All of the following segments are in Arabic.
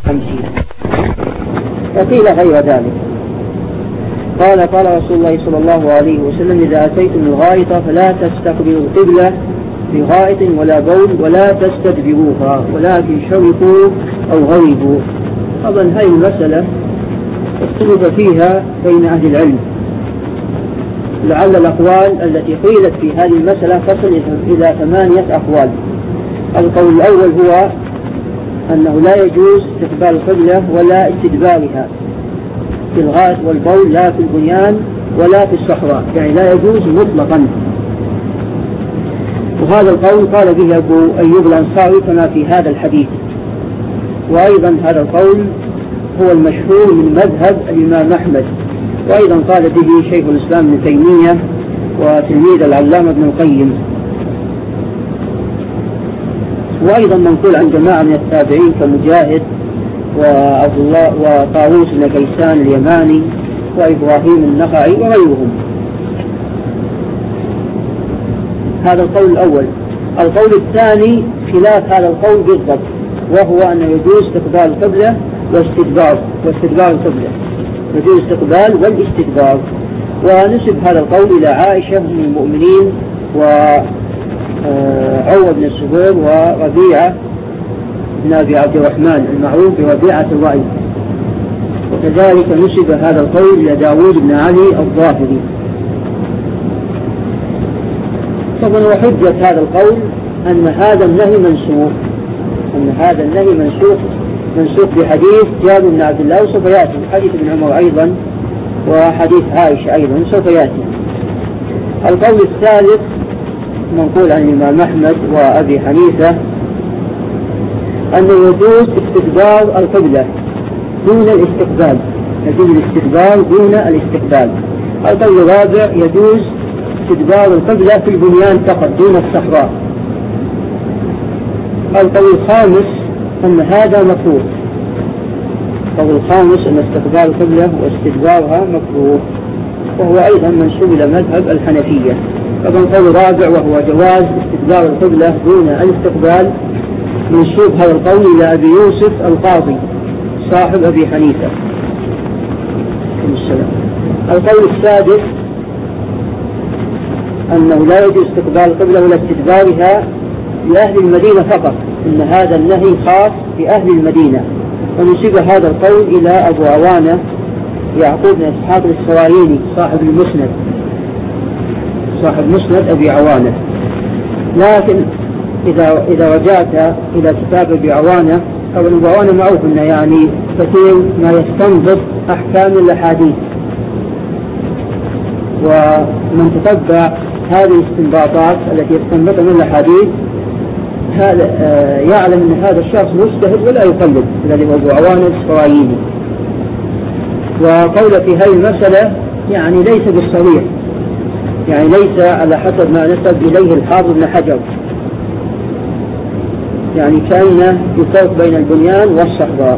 50 وقيل غير ذلك. قال رسول الله صلى الله عليه وسلم: إذا أتيتم الغائط فلا تستقبلوا القبلة بغائط ولا بول ولا تستدبروها ولكن شرقوا أو غربوا. طبعا هذه المسألة اختلف فيها بين أهل العلم، لعل الأقوال التي قيلت في هذه المسألة تصل إلى 8 أقوال. القول الأول هو أنه لا يجوز استقبال القبلة ولا استدبارها في الغائط والبول، لا في البنيان ولا في الصحراء، يعني لا يجوز مطلقا. وهذا القول قال به أبو أيوب الأنصاري كما في هذا الحديث. وأيضا هذا القول هو المشهور من مذهب الإمام أحمد، وأيضا قال به شيخ الإسلام ابن تيمية وتلميذ العلامة ابن القيم، وأيضا منقول عن جماعة من التابعين كمجاهد وعبد الله وطاووس بن كيسان اليماني وإبراهيم النخعي وغيرهم. هذا القول الأول. القول الثاني خلاف هذا القول بالضبط، وهو أن يجوز استقبال القبلة واستدبار القبلة، يجوز استقبال والاستدبار. ونسب هذا القول إلى عائشة أم المؤمنين وعروة بن الزبير وربيعة بن أبي عبد الرحمن المعروف بربيعة الرأي. وكذلك نسب هذا القول إلى داود بن علي الظاهري. طبعا وحجة هذا القول أن هذا النهي منسوخ بحديث جابر بن عبد الله وسوف يأتي حديث ابن عمر أيضا وحديث عائشة أيضا سوف يأتي. القول الثالث منقول عن الإمام أحمد وأبي حنيفة أنه يجوز استدبار القبلة دون الاستقبال، يجوز الاستدبار دون الاستقبال. القول الرابع يجوز استدبار القبلة في البنيان فقط دون الصحراء. القول الخامس أن هذا مكروه. القول الخامس أن استقبال القبلة واستدبارها مكروه، وهو أيضا منسوب إلى مذهب الحنفية. طبعا القول الرابع وهو جواز استدبار القبلة دون الاستقبال منسوب هذا القول إلى أبي يوسف القاضي صاحب أبي حنيفة. القول السادس أنه لا يجوز استقبال القبلة ولا استدبارها لأهل المدينة فقط، إن هذا النهي خاص بأهل المدينة. ونسب هذا القول إلى أبو عوانة يعقوب بن إسحاق السراييني صاحب مسند أبي عوانة. لكن إذا رجعت إلى كتاب أبي عوانة، أو أبو عوانة معروف أنه يعني كثير ما يستنبط أحكام الأحاديث، ومن تتبع هذه الاستنباطات التي يستنبطها من الأحاديث هذا يعلم أن هذا الشخص مجتهد ولا يقلد، الذي هو أبو عوانة السراييني. وقول في هذه المسألة يعني ليس بالصريح، يعني ليس على حسب ما نسب إليه الحافظ بن حجر، يعني كأنه يفرق بين البنيان والصحراء.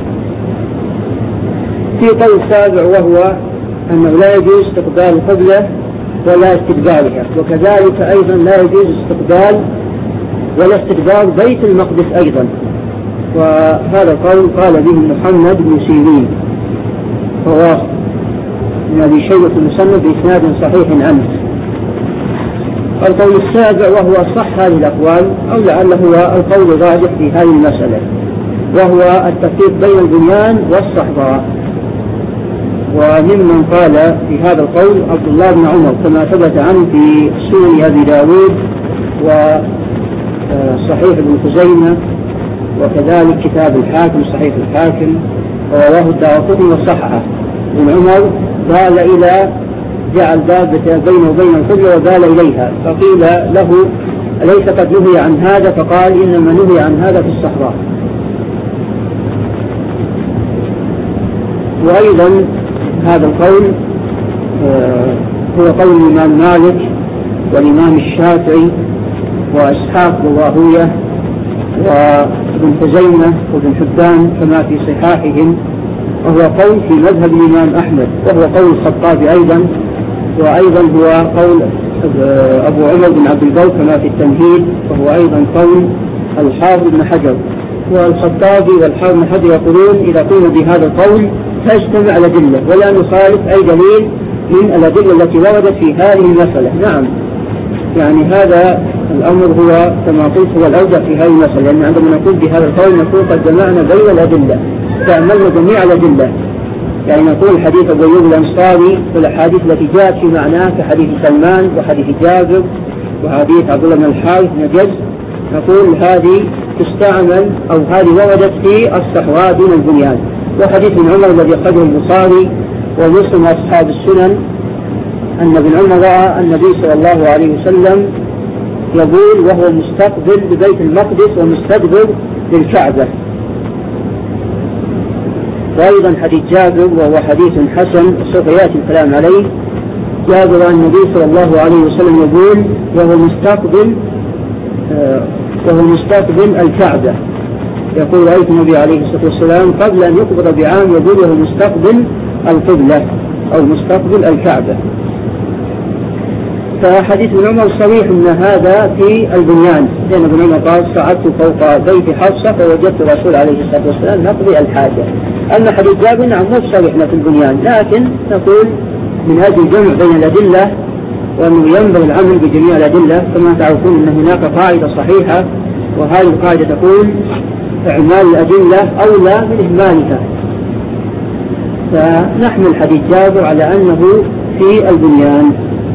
في قول سابع وهو أنه لا يجوز استقبال القبلة ولا استدبارها، وكذلك أيضا لا يجوز استقبال ولا استدبار بيت المقدس أيضا. وهذا القول قال به محمد بن سيرين رواه من أبي شيبة المصنف بإسناد صحيح عنه. القول السابع وهو صح هذه الأقوال، أو لعله هو القول الراجح في هذه المسألة، وهو التفريق بين البنيان والصحراء. وممن قال في هذا القول عبد الله بن عمر كما ثبت عنه في سنن أبي داود وصحيح ابن خزيمة، وكذلك كتاب الحاكم صحيح الحاكم، ورواه الدارقطني وصححه. ابن عمر بال إلى جعل دابة بينه وبين القبلة وبال إليها، فقيل له أليس قد نهي عن هذا؟ فقال إنما نهي عن هذا في الصحراء. وأيضا هذا القول هو قول الإمام مالك والإمام الشافعي وإسحاق بن راهوية وابن خزيمة وابن حبان كما في صحاحهم، وهو قول في مذهب الإمام أحمد، وهو قول الخطابي أيضا، وأيضا هو قول أبو عمر بن عبد البر كما في التمهيد، وهو أيضا قول الحافظ بن حجر والخطابي والحافظ بن حجر يقولون إذا قلنا بهذا القول تجتمع الأدلة ولا نخالف أي دليل من الأدلة التي وردت في هذه المسألة. نعم، يعني هذا الأمر هو كما قلت هو الأوجه في هذه المسألة، لأن عندما نقول بهذا القول نقول قد جمعنا بين الأدلة، استعملنا جميع الأدلة. يعني نقول حديث أبو أيوب الأنصاري والأحاديث التي جاءت في معناه كحديث سلمان وحديث جابر وحديث عبد الله بن الحارث بن جز، نقول هذه تستعمل أو هذه وردت في الصحراء دون البنيان. وحديث ابن عمر الذي أخرجه البخاري ومسلم وأصحاب السنن أن ابن عمر رأى النبي صلى الله عليه وسلم يقول وهو مستقبل ببيت المقدس ومستدبر للكعبة. وأيضا حديث جابر وهو حديث حسن سوف يأتي الكلام عليه، جابر عن النبي صلى الله عليه وسلم يقول وهو مستقبل الكعبة، يقول رأيت النبي عليه الصلاة والسلام قبل أن يقبض بعام يقول وهو مستقبل القبلة أو مستقبل الكعبة. فحديث ابن عمر صريح أن هذا في البنيان، لأن ابن عمر قال صعدت فوق بيت حفصة فوجدت الرسول عليه الصلاة والسلام يقضي الحاجة. أما حديث جابر نعم مو صريح في البنيان، لكن نقول من هذا الجمع بين الأدلة وأنه ينبغي العمل بجميع الأدلة. كما تعرفون أن هناك قاعدة صحيحة، وهذه القاعدة تقول إعمال الأدلة أولى من إهمالها، فنحمل حديث جابر على أنه في البنيان.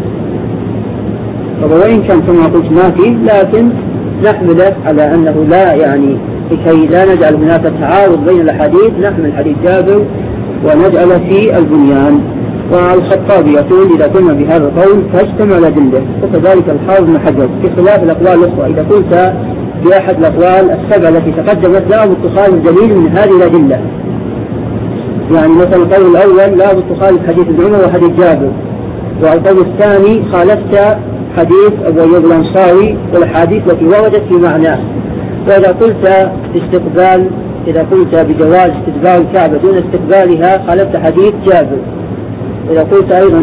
وإن كان كما قلت ما فيه، لكن نحمله على أنه لا، يعني لكي لا نجعل هناك تعارض بين الحديث نحمل حديث جابر ونجعل في البنيان. والخطابي يقول إذا قلنا بهذا القول فاجتمع الأدلة، وكذلك الحافظ بن حجر بخلاف الأقوال الأخرى. إذا قلت بأحد الأقوال السبع التي تقدمت لا بد تخالف دليل من هذه الأدلة، يعني مثلا القول الأول لا بد تخالف حديث ابن عمر وحديث جابر، والقول الثاني خالفت حديث أبو أيوب الأنصاري والأحاديث التي وردت في معناه. وإذا قلت إذا قلت بجواز استقبال الكعبة دون استقبالها خالفت حديث جابر. إذا قلت أيضا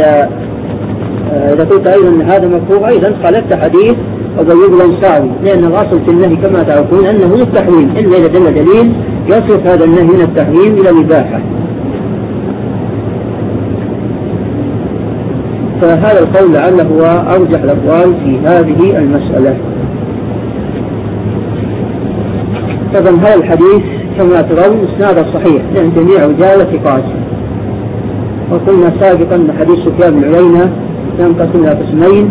أن هذا مكروه أيضا خالفت حديث أبو أيوب الأنصاري، لأن الأصل في النهي كما تعرفون أنه التحريم، إلا إذا دل دليل يصرف هذا النهي من التحريم إلى الإباحة. فهذا القول لعله هو أرجح الأقوال في هذه المسألة. طبعا هذا الحديث كما ترون إسناده صحيح لأن جميع رجاله ثقات. وقلنا سابقا أن حديث سفيان بن عيينة ينقسم إلى قسمين،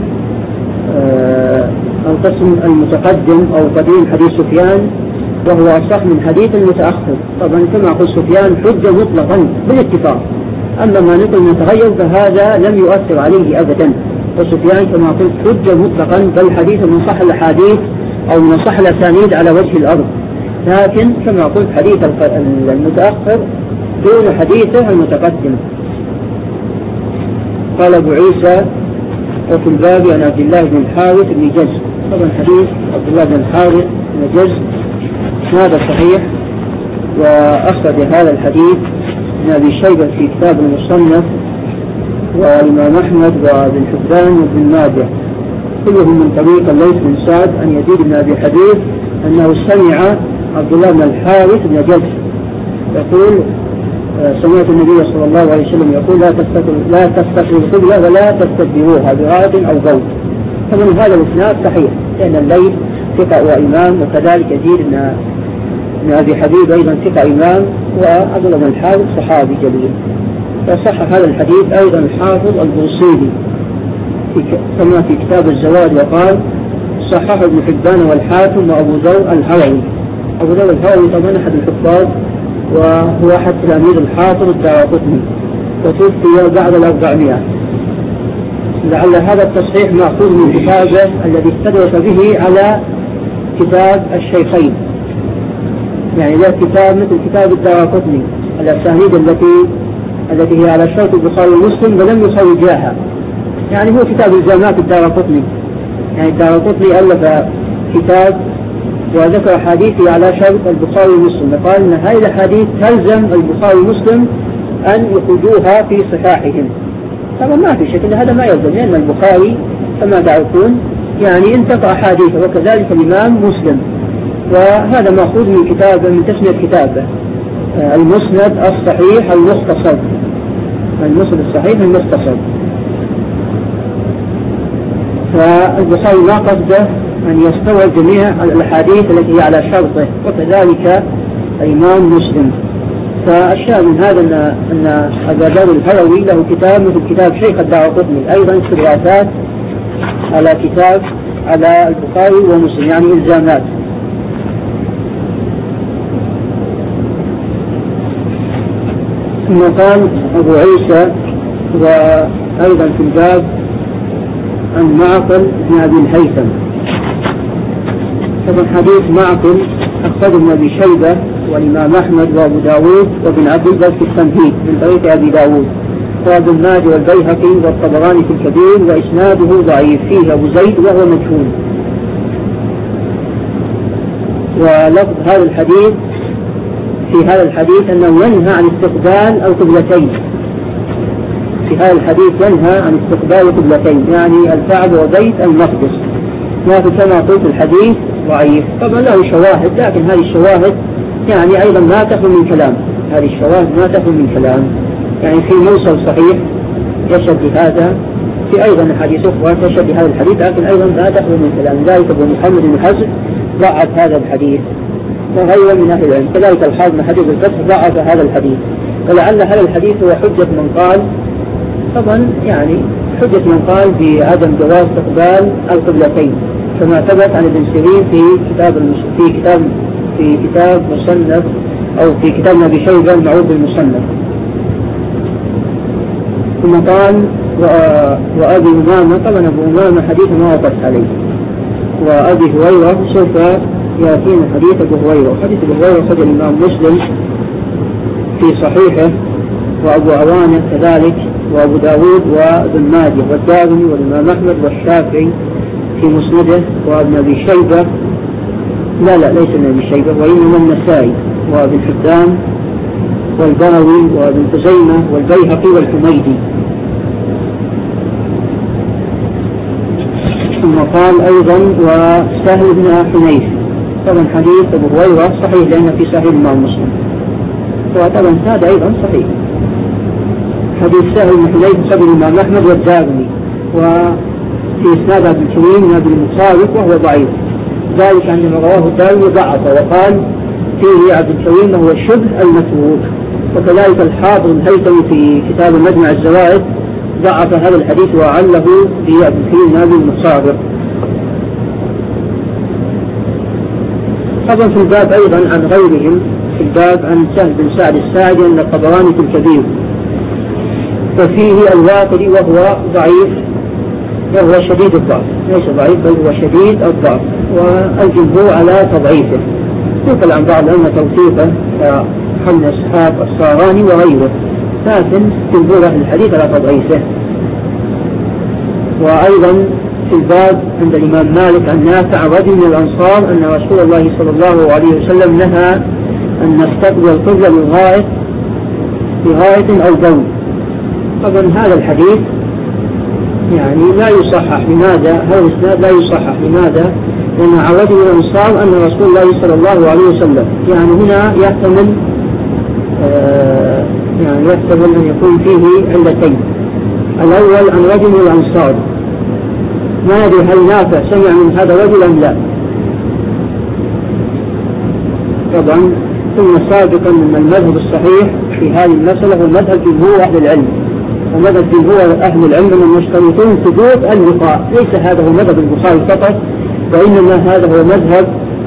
القسم المتقدم أو قديم حديث سفيان وهو أصح من حديث المتأخر. طبعا كما قلت سفيان حجة مطلقا بالاتفاق، أما ما نقل متغير فهذا لم يؤثر عليه أبدا. وسفيان كما قلت حجة مطلقا، بل حديث من صح الأحاديث أو من صح الأسانيد على وجه الأرض. لكن كما قلت حديث المتأخر دون حديثه المتقدم. قال أبو عيسى وفي الباب عن عبد الله بن الحارث بن جز. طبعا حديث عبد الله بن الحارث بن جز هذا صحيح، وأخرج هذا الحديث ابن أبي شيبة في كتاب المصنف، والإمام أحمد وابن حبان وابن ماجه كلهم من طريق الليث بن سعد عن يزيد بن أبي حبيب أنه سمع عبد الله بن الحارث بن جز يقول سمعت النبي صلى الله عليه وسلم يقول لا تستقبلوا القبلة ولا تستدبروها بغائط أو غوث. فمن هذا الإسناد صحيح، لأن الليث ثقة وإمام، وكذلك يزيد بن أبي حبيب أيضا ثقة إمام، وعبد الله بن الحارث صحابي جليل. فصح هذا الحديث أيضا الحافظ البوصيري كما في كتاب الزواج، وقال صححه ابن حبان والحاكم وأبو ذر الهروي. أبو ذر الهروي طبعا أحد الحفاظ، وهو أحد تلاميذ الحافظ الدارقطني، وتوفي بعد 400. لعل هذا التصحيح مأخوذ من كتابه الذي استدرك به على كتاب الشيخين، يعني ذا كتاب مثل كتاب الدارقطني الأسانيد التي هي على شرط البخاري ومسلم ولم يخرجاها، يعني هو كتاب الزامات الدارقطني. يعني الدارقطني ألف كتاب وذكر حديثي على شرط البخاري ومسلم، وقال أن هذه الحديث تلزم البخاري ومسلم أن يخرجوها في صحاحهم. طبعا ما في شك أن هذا ما يلزم، لأن البخاري كما تعرفون يعني انتقى أحاديثه، وكذلك الإمام مسلم. وهذا مأخوذ من كتاب من تسمية كتابه المسند الصحيح المختصر، المسند الصحيح المختصر. فالبخاري ما قصده أن يستوعب جميع الأحاديث التي هي على شرطه، وكذلك الإمام مسلم. فالشاهد من هذا أن أبا داود الهروي له كتاب مثل كتاب شيخ الدارقطني أيضا استدراكات على كتاب على البخاري ومسلم، يعني إلزامات. ثم قال أبو عيسى وأيضا في الباب عن معقل بن أبي الهيثم. طبعا حديث معقل أخرجه ابن أبي شيبة والإمام أحمد وأبو داود وابن عبد البر في التمهيد من طريق أبي داود وابن ماجه والبيهقي والطبراني في الكبير، وإسناده ضعيف فيه أبو زيد وهو مجهول. ولفظ هذا الحديث في هذا الحديث أنه ينهى عن استقبال القبلتين. في هذا الحديث ينهى عن استقبال القبلتين، يعني الكعبة وبيت المقدس. لكن كما قلت الحديث ضعيف، طبعا له شواهد، لكن هذه الشواهد يعني أيضا ما تخلو من كلام، هذه الشواهد ما تخلو من كلام. يعني في موصل صحيح يشهد بهذا، في أيضا حديث أخرى تشهد بهذا الحديث، لكن أيضا لا تخلو من كلام. ذلك أبو محمد بن حزم ضعف هذا الحديث وغيره من أهل العلم، كذلك الحافظ بن حجر الفتح ضعف هذا الحديث. ولعل هذا الحديث هو حجة من قال، طبعا يعني حجة من قال بعدم جواز استقبال القبلتين، كما ثبت عن ابن سيرين في كتاب مصنف أو في كتاب ابن أبي شيبة المعروف بالمصنف. ثم قال وأبي أمامة، طبعا أبو أمامة حديث ما وقف عليه، وأبي هريرة سوف يأتينا حديث أبو هريرة. حديث أبو هريرة خرج الإمام مسلم في صحيحه وأبو عوانة كذلك وأبو داود وابن ماجه والدارمي والإمام أحمد والشافعي في مسنده وابن أبي شيبة، لا ليس ابن أبي شيبة، وإنما النسائي وابن حبان والبروي وابن خزيمة والبيهقي والحميدي. ثم قال أيضا وسهل بن حنيف. طبعا حديث أبو هريرة صحيح لأنه في صحيح الإمام مسلم، وطبعا هذا أيضا صحيح. حديث سهل بن حنيف خرج الإمام أحمد والدارمي، وفي إسناد ابن كريم بن أبي المصارف وهو ضعيف، ذلك عندما رواه الدارمي ضعف وقال فيه عبد الكريم وهو الشبه المتروك. وكذلك الحافظ الهيثمي في كتاب مجمع الزوائد ضعف هذا الحديث وعله في عبد الكريم بن أبي المصارف. طبعا في الباب أيضا عن غيرهم، في الباب عن سهل بن سعد الساعدي أن الطبراني في الكبير، وفيه الواقدي وهو ضعيف، وهو شديد الضعف، ليس ضعيف بل هو شديد الضعف، والجمهور على تضعيفه، يقل عن بعض أن توثيقه كحمد إسحاق الصاراني وغيره، لكن جمهور أهل الحديث على تضعيفه. وأيضا في الباب عند الإمام مالك عن نافع رجل من الأنصار أن رسول الله صلى الله عليه وسلم نهى أن نستقبل القبلة بغاية أو بول. طبعا هذا الحديث يعني لا يصحح. لماذا؟ هذا الإسناد لا يصحح. لماذا؟ لأن عن رجل من الأنصار أن رسول الله صلى الله عليه وسلم، يعني هنا يحتمل أن يكون فيه علتين. الأول عن رجل من الأنصار، ما أدري هل نافع سمع من هذا الرجل أم لا. طبعا ثم سابقا من المذهب الصحيح في هذه المسألة هو مذهب جمهور أهل العلم، ومذهب جمهور أهل العلم من يشترطون ثبوت اللقاء. ليس هذا هو مذهب البخاري فقط، وإنما هذا هو مذهب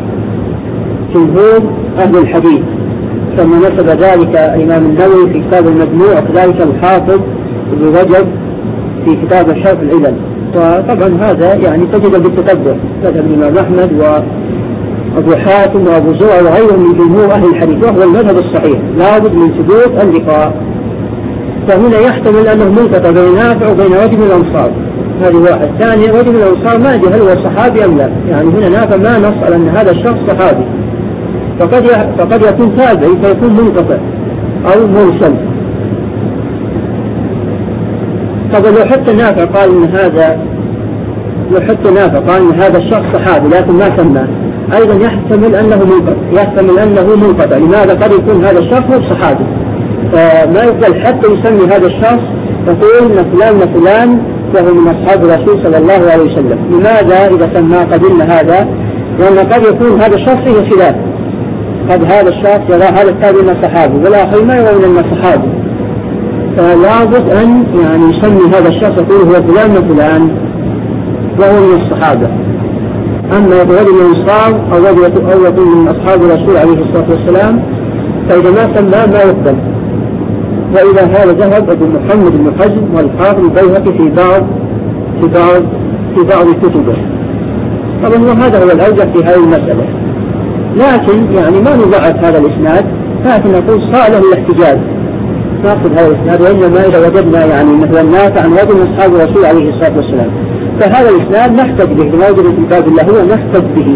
جمهور أهل الحديث، كما نسب ذلك الإمام النووي في كتاب المجموع، وكذلك الحافظ ابن رجب في كتاب شرح العلل. وطبعا هذا يعني تجد بالتتبع مذهب الإمام أحمد وأبو حاتم وأبو زرع وغيرهم من جمهور أهل الحديث، وهو المذهب الصحيح، لابد من ثبوت اللقاء. فهنا يحتمل أنه منقطع بين نافع وبين رجل من الأنصار، هذه واحد. ثانيا رجل من الأنصار ما أدري هل هو صحابي أم لا، يعني هنا نافع ما نص على أن هذا الشخص صحابي، فقد يكون تابعي فيكون منقطع أو مرسل. طبعا لو حتى نافع قال إن هذا الشخص صحابي لكن ما سماه، أيضا يحتمل أنه منقطع. لماذا؟ قد يكون هذا الشخص هو صحابي، فما يقبل حتى يسمي هذا الشخص يقول إن فلان وهو من أصحاب الرسول صلى الله عليه وسلم. لماذا إذا سمى قبلنا هذا؟ لأن قد يكون هذا الشخص فيه خلاف، قد هذا الشخص يرى هذا التابع من الصحابة والآخر ما يرى من الصحابة، فلابد أن يعني يسمي هذا الشخص يقول هو فلان من فلان وهو من الصحابة. أما رجل من الأنصار أو يكون من أصحاب الرسول عليه الصلاة والسلام فإذا ما سمى ما يقبل. وإذا هذا ذهب ابن محمد بن حزم والحافظ البيهقي في بعض كتبه. طبعا وهذا هو الأوجه في هذه المسألة، لكن يعني ما نضعف هذا الإسناد، لكن نقول صار له الاحتجاج نأخذ هذا الإسناد، وإنما إذا وجدنا يعني مثل النافع عن رجل من أصحاب الرسول عليه الصلاة والسلام فهذا الإسناد نحتج به لما وجد في كتاب الله هو نحتج به.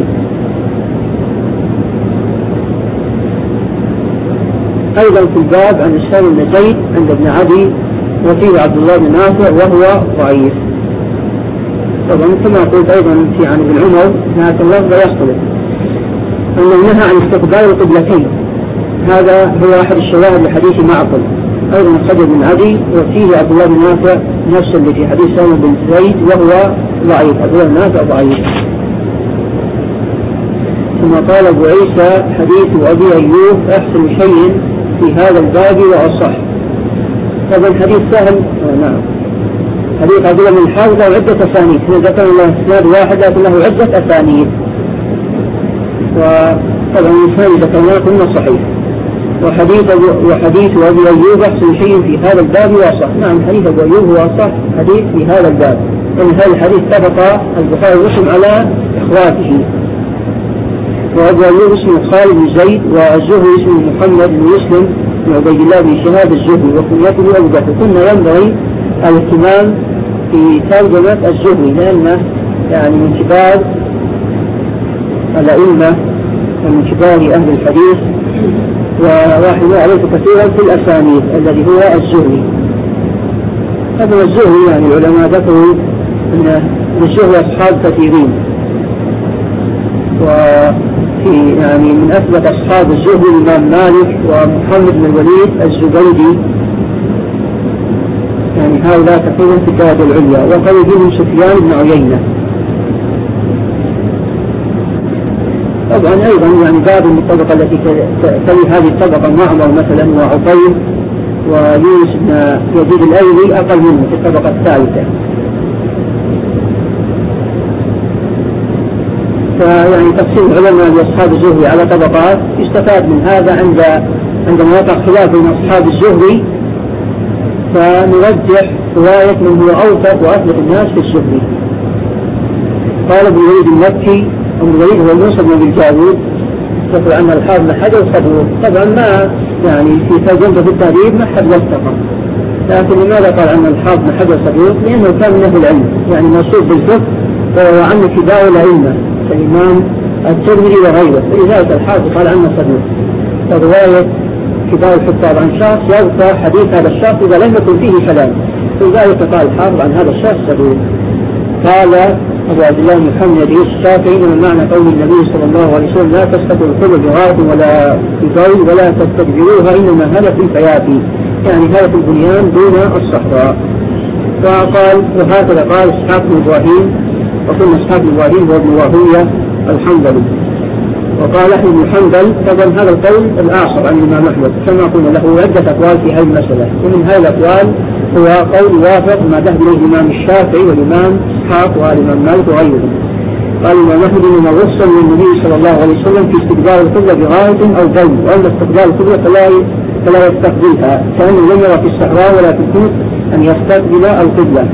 أيضا في الباب عن الشام بن زيد عند ابن عدي وفيه عبد الله بن نافع وهو ضعيف. طبعا كما قلت أيضا في عن ابن عمر لكن اللفظ يختلف أنه نهى عن استقبال القبلتين، هذا هو أحد الشواهد لحديث معقل أيضا أخرجه ابن عدي وفيه عبد الله بن نافع نفس اللي في حديث سالم بن زيد وهو ضعيف، عبد الله بن نافع ضعيف. ثم قال أبو عيسى حديث أبي أيوب أحسن شيء في هذا الباب وأصح. طبعا حديث سهل نعم حديث عبد الله بن الحارث له عدة أسانيد، ذكر الله إسناد واحد لكن له عدة أسانيد، وطبعا الإسناد ذكرناه كله صحيح. وحديث أبي أيوب أحسن شيء في هذا الباب وأصح. نعم حديث أبي أيوب هو أصح حديث في هذا الباب، إن هذا الحديث اتفق البخاري ومسلم على إخواته. وأبو أيوب اسمه خالد بن زيد والزهري اسمه محمد بن مسلم بن عبيد الله بن شهاب الزهري وكنيته أبو بكر. كنا ينبغي الاهتمام في ترجمة الزهري لأنه يعني من كبار الأئمة ومن كبار أهل الحديث وواحد يعرف كثيرا في الأسانيد الذي هو الزهري. هذا الزهري يعني العلماء ذكروا أن الزهري أصحاب كثيرين، وفي يعني من أثبت أصحاب الزهري الإمام مالك ومحمد بن الوليد الزبيدي، يعني هؤلاء كثيرا في الدرجة العليا، وقال بهم سفيان بن عيينة. طبعا أيضا يعني باب من الطبقة التي تلي هذه الطبقة معمر مثلا وعطيل ويونس بن يزيد الأيلي أقل منه في الطبقة الثالثة. فيعني تقسيم العلماء لأصحاب الزهري على طبقات يستفاد من هذا عندما وقع خلاف بين أصحاب الزهري فنرجح رواية من هو أوثق وأثبت الناس في الزهري. قال ابن الوليد المكي ابن الوليد هو موسى بن أبي جاود ذكر أن الحافظ بن حجر صدوق. طبعا ما يعني في ترجمته في التهذيب ما حد وثقه، لكن لماذا قال أن الحافظ بن حجر صدوق؟ لأنه كان من أهل العلم يعني موصوف بالفقه وعن كبار الأئمة الإمام الترمذي وغيره، فلذلك الحافظ قال عنه صدوق. فرواية كبار الحفاظ عن شخص يرفع حديث هذا الشخص إذا لم يكن فيه كلام، فلذلك قال الحافظ عن هذا الشخص صدوق. قال أبو عبد الله محمد الشافعي من معنى قول النبي صلى الله عليه وسلم لا تستقبلوا القبلة بغاية ولا بطول ولا تستكبروها إنما هذا في الفيافي، يعني هذا في البنيان دون الصحراء. وقال وهكذا قال إسحاق بن إبراهيم، وكل إسحاق بن إبراهيم هو ابن راهوية الحنظلي. وقال أحمد بن حنبل طبعا هذا القول الآخر عن الإمام أحمد كما قلنا له عدة أقوال في هذه المسألة، ومن هذه الأقوال هو قول وافق ما ذهب إليه الإمام الشافعي والإمام إسحاق والإمام مالك وغيرهم. قال الإمام أحمد إنما الرخصة من النبي صلى الله عليه وسلم في استقبال القبلة بغاية أو بول، وأما استقبال القبلة فلا يستقبلها كأنه لم يرى في الصحراء ولا في الكوت أن يستقبل القبلة.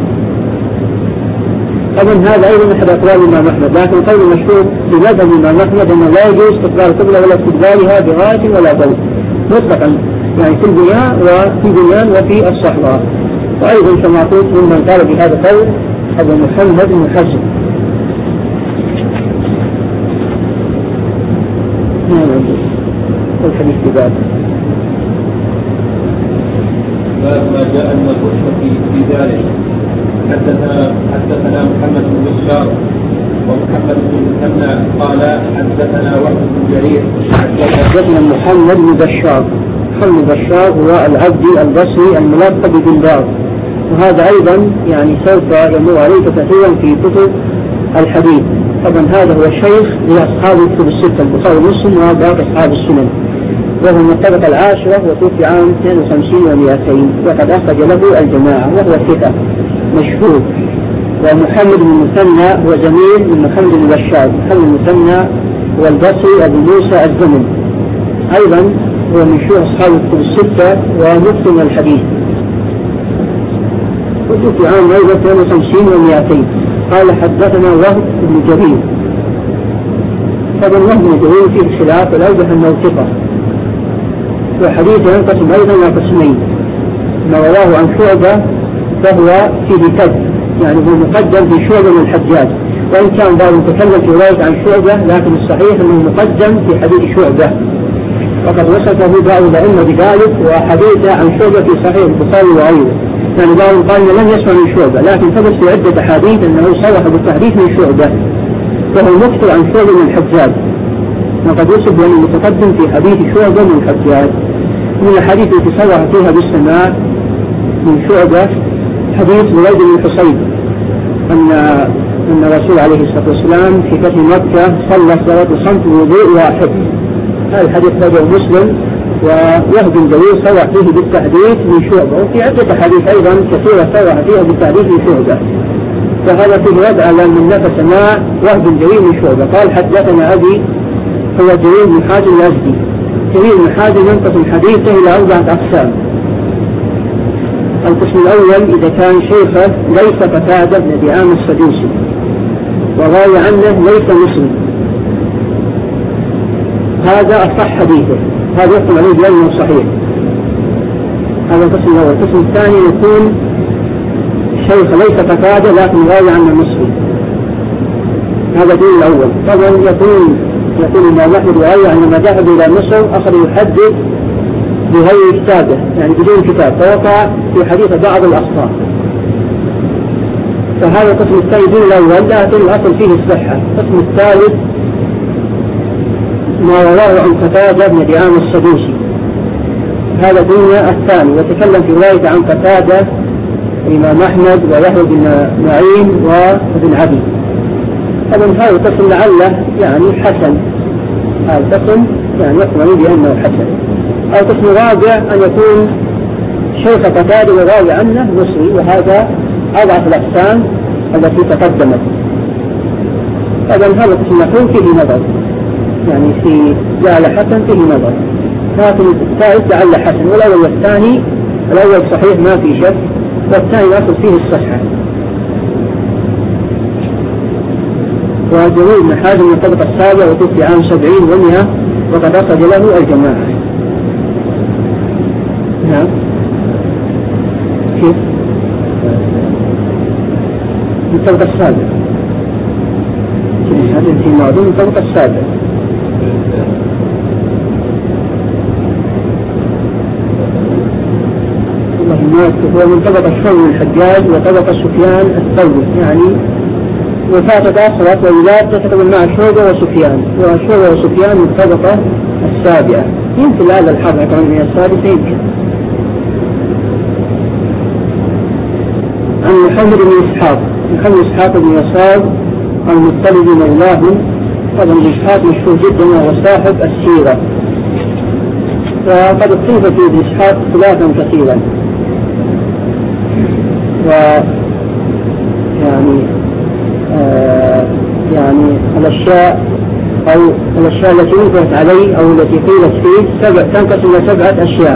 طبعا هذا أيضا أحد أقوال الإمام أحمد، لكن القول المشهور في مذهب الإمام أحمد أنه لا يجوز استقبال القبلة ولا استقبالها بغاية ولا بول مطلقا، يعني في البنيان وفي الصحراء. وأيضا كما قلت ممن قال بهذا القول أبو محمد بن حزم. والحديث بباب ما جاء أن الرشد في ذلك. حدثنا محمد بن بشار ومحمد بن المثنى قال حدثنا وهب بن جرير حدثنا محمد بن بشار. محمد بن بشار هو العبدي البصري الملقب بن باز، وهذا أيضا يعني سوف يمر عليك كثيرا في كتب الحديث. طبعا هذا هو الشيخ لأصحاب الكتب الستة البخاري ومسلم وباقي أصحاب السنن، وهو من الطبقة العاشرة وتوفي عام 52 و200، وقد أخرج له الجماعة، وهو ثقة مشهور. ومحمد بن المثنى هو زميل من محمد بن بشار. محمد بن المثنى هو البصري أبو موسى الزمن، أيضا هو من شيوخ أصحاب الكتب الستة ومتقن الحديث، وتوفي عام 52 و200. قال حدثنا وهب بن جرير. طبعا وهب بن جرير فيه خلاف، والأوجه أنه ثقة، وحديثه ينقسم أيضا إلى قسمين: ما رواه عن شعبة فهو فيه كذب، يعني هو مقدم في شعبة من الحجاج، وإن كان بعض يتكلم في رواية عن شعبة، لكن الصحيح أنه مقدم في حديث شعبة، وقد وصفه بعض الأئمة بذلك، وحديثه عن شعبة في صحيح البخاري وغيره. يعني بعض قال لم يسمع من شعبة، لكن ثبت في عدة أحاديث أنه صرح بالتحديث من شعبة، فهو مكثر عن شعبة من الحجاج، وقد وصف بأنه متقدم في حديث شعبة من الحجاج. من الحديث التي صرح فيها بالسماع من شعبة حديث بريد بن الحصيب أن الرسول عليه الصلاة والسلام في فتح مكة صلى صلاة الخمس بوضوء واحد. هذا الحديث رجل مسلم، ووهب بن جرير صرح فيه بالتحديث من شعبة، وفي عدة حديث أيضا كثيرة صرح فيها بالتحديث من شعبة، فهذا فيه رد على من نفى سماع وهب بن جرير من شعبة. قال حدثنا أبي هو جرير بن حازم الأزدي. جرير بن حازم ينقسم حديثه إلى 4 أقسام. القسم الأول إذا كان شيخه ليس قتادة بن دعامة السدوسي، وراوي عنه ليس مسلم، هذا أصح حديثه، هذا يحكم عليه بأنه صحيح. هذا القسم الأول. القسم الثاني يكون شيخ ليس قتادة لكن راوي عنه مسلم، هذا الدين الأول. طبعا يقول إمام أحمد وغيره عندما ذهب إلى مصر أخذ يحدث بغير كتابه، يعني بدون كتاب، فوقع في حديث بعض الأخطاء، فهذا القسم الثاني دين الأول، لكن الأصل فيه الصحة. القسم الثالث ما رواه عن قتادة بن دعامة السدوسي، هذا دين الثاني، وتكلم في رواية عن قتادة الإمام أحمد ويحيى بن معين وابن عدي. طبعا هذا القسم لعله يعني حسن، هذا القسم يعني يحكم عليه بأنه حسن. القسم الرابع أن يكون شيخ قتادة وراوي عنه مصري، وهذا أضعف الأقسام التي تقدمت. طبعا هذا القسم المحروم فيه نظر، يعني في جعل حسن فيه نظر، لكن الثالث لعل حسن، والأول والثاني، الأول صحيح ما في شك، والثاني الأصل فيه الصحة. وجرير بن حازم من الطبقة السابعة وتوفي عام 70 و100، وقد أخرج له الجماعة. نعم. كيف؟ من الطبقة السابعة. هذا في معظم من الطبقة السابعة. هو من طبقة الشعبي الحجاج وطبقة سفيان الثوري، يعني وفاتت أخرت وولاد تتكلم مع شعبة وسفيان، وشعبة وسفيان من الطبقة السابعة، يمكن هذا الحرب كمان من السادسة يمكن. عن محمد بن إسحاق. محمد إسحاق بن يسار المطلب مولاه. طبعا إسحاق مشهور جدا وهو صاحب السيرة، وقد اختلف في ابن إسحاق اختلافا كثيرا، يعني الأشياء أو الأشياء التي نقلت عليه أو التي قيلت فيه تنقسم إلى 7 أشياء.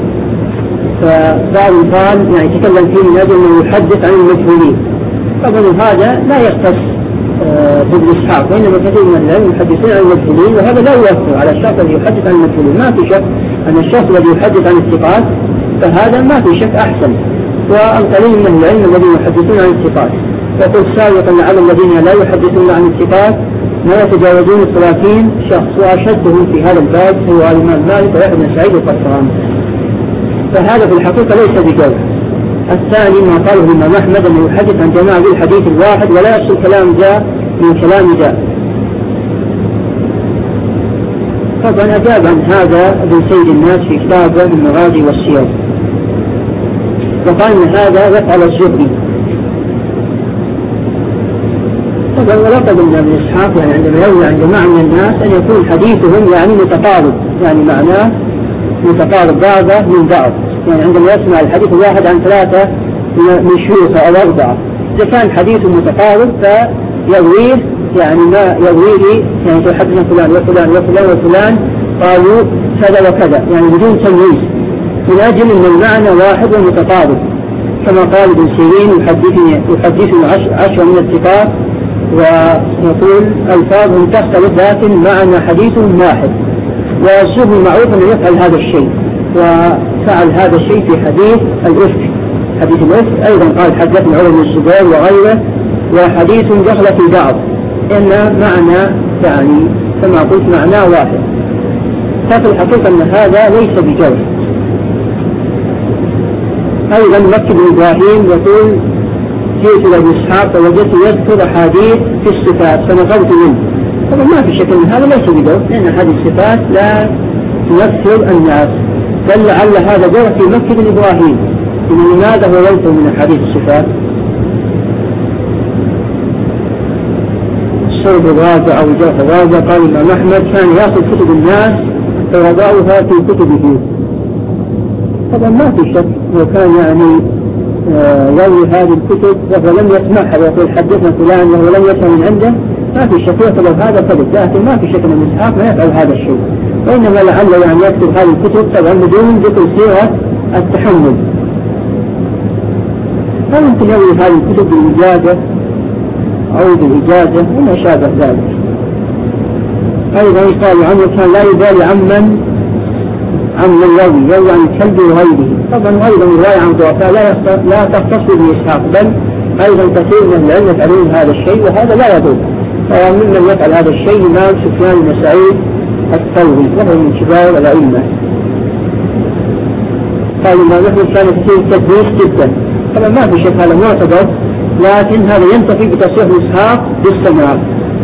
فبعض قال يعني تكلم فيه من أجل أنه يحدث عن المجهولين. طبعا هذا لا يختص بابن إسحاق، وإنما كثير من العلم يحدثون عن المجهولين، وهذا لا يؤثر على الشخص الذي يحدث عن المجهولين. ما في شك أن الشخص الذي يحدث عن الثقات فهذا ما في شك أحسن، والقليل من العلم الذين يحدثون عن الثقات. وقلت سابقا على الذين لا يحدثون عن الثقات ما يتجاوزون 30 شخص، وأشدهم في هذا الباب هو الإمام مالك ويحيى بن سعيد القطان، فهذا في الحقيقة ليس بجواب. الثاني ما قاله الإمام أحمد أنه يحدث عن جماعة بالحديث الواحد ولا يفصل كلام جاء من كلام ذا. طبعا أجاب عن هذا ابن سيد الناس في كتابه المغازي والسير، وقال إن هذا يفعل الزهري. طبعا ولقد من ابن إسحاق يعني عندما يروي عن جماعة من الناس أن يكون حديثهم يعني متقارب، يعني معناه متقارب بعضه من بعض، يعني عندما يسمع الحديث الواحد عن 3 من شيوخه أو 4، إذا كان حديثه متقارب فيرويه يعني ما يرويه يعني تحدثنا فلان وفلان وفلان وفلان قالوا كذا وكذا، يعني بدون تمييز، من أجل أن المعنى واحد ومتقارب، كما قال ابن سيرين يحدثني 10 من الثقات ويقول ألفاظهم تختلف لكن معنى حديثهم واحد. والزهري معروف أنه يفعل هذا الشيء، وفعل هذا الشيء في حديث الإفك. حديث الإفك أيضا قال حدثنا عمر بن الزبير وغيره، وحديث دخل في بعض إن معنى يعني كما قلت معناه واحد. ففي الحقيقة أن هذا ليس بجرح. أيضا مكي بن إبراهيم يقول جئت إلى ابن إسحاق فوجدت يذكر أحاديث في الصفات فنقلت منه. طبعا ما في شك أن هذا ليس بجرح، لأن هذه الصفات لا تمثل الناس، بل لعل هذا جرح في مكي بن إبراهيم. لماذا هو ينفر من أحاديث الصفات؟ الصلب الراجع أو الجرح الراجع. قال الإمام أحمد كان يأخذ كتب الناس فيضعها في كتبه. طبعا ما في شك وكان يعني يروي هذه الكتب وهو لم يسمعها ويقول حدثنا فلان وهو لم يسمع من عنده، ما في شك يطلب هذا كذب، لكن ما في شك أن ابن إسحاق ما يفعل هذا الشيء، وإنما لعل يعني يكتب هذه الكتب طبعا بدون ذكر صيغة التحمل، فممكن يروي هذه الكتب بالإجازة أو بالإجازة وما شابه ذلك. أيضا قال عنه كان لا يبالي عمن يروي عن الكلب وغيره. طبعا أيضا رواية عن ضعفاء لا تختص بابن إسحاق، بل أيضا كثير من العلم يفعلون هذا الشيء وهذا لا يضر. وممن يفعل هذا الشيء الإمام سفيان بن سعيد الثوري وهو من كبار الأئمة. قال الإمام أحمد كان كثير التدليس جدا. طبعا ما في شك هذا معتبر، لكن هذا ينتفي بتصريح إسحاق بالسماع.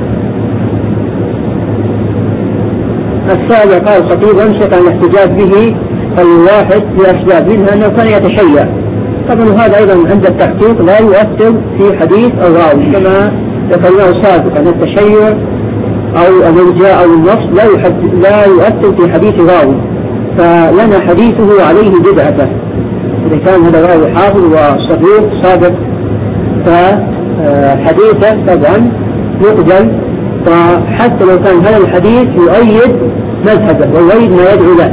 السابع قال الخطيب أمسك عن الاحتجاج به الواحد لأسباب، منها أنه كان يتشيع. طبعا هذا أيضا عند التحقيق لا يؤثر في حديث الراوي، كما ذكرناه سابقا التشيع أو الإرجاء أو النص لا يؤثر في حديث راوي، فلنا حديثه عليه بدعته إذا كان هذا راوي حافظ وصدوق صادق، فحديثه طبعا يقبل، وحتى لو كان هذا الحديث يؤيد مذهبه ويؤيد ما يدعو له.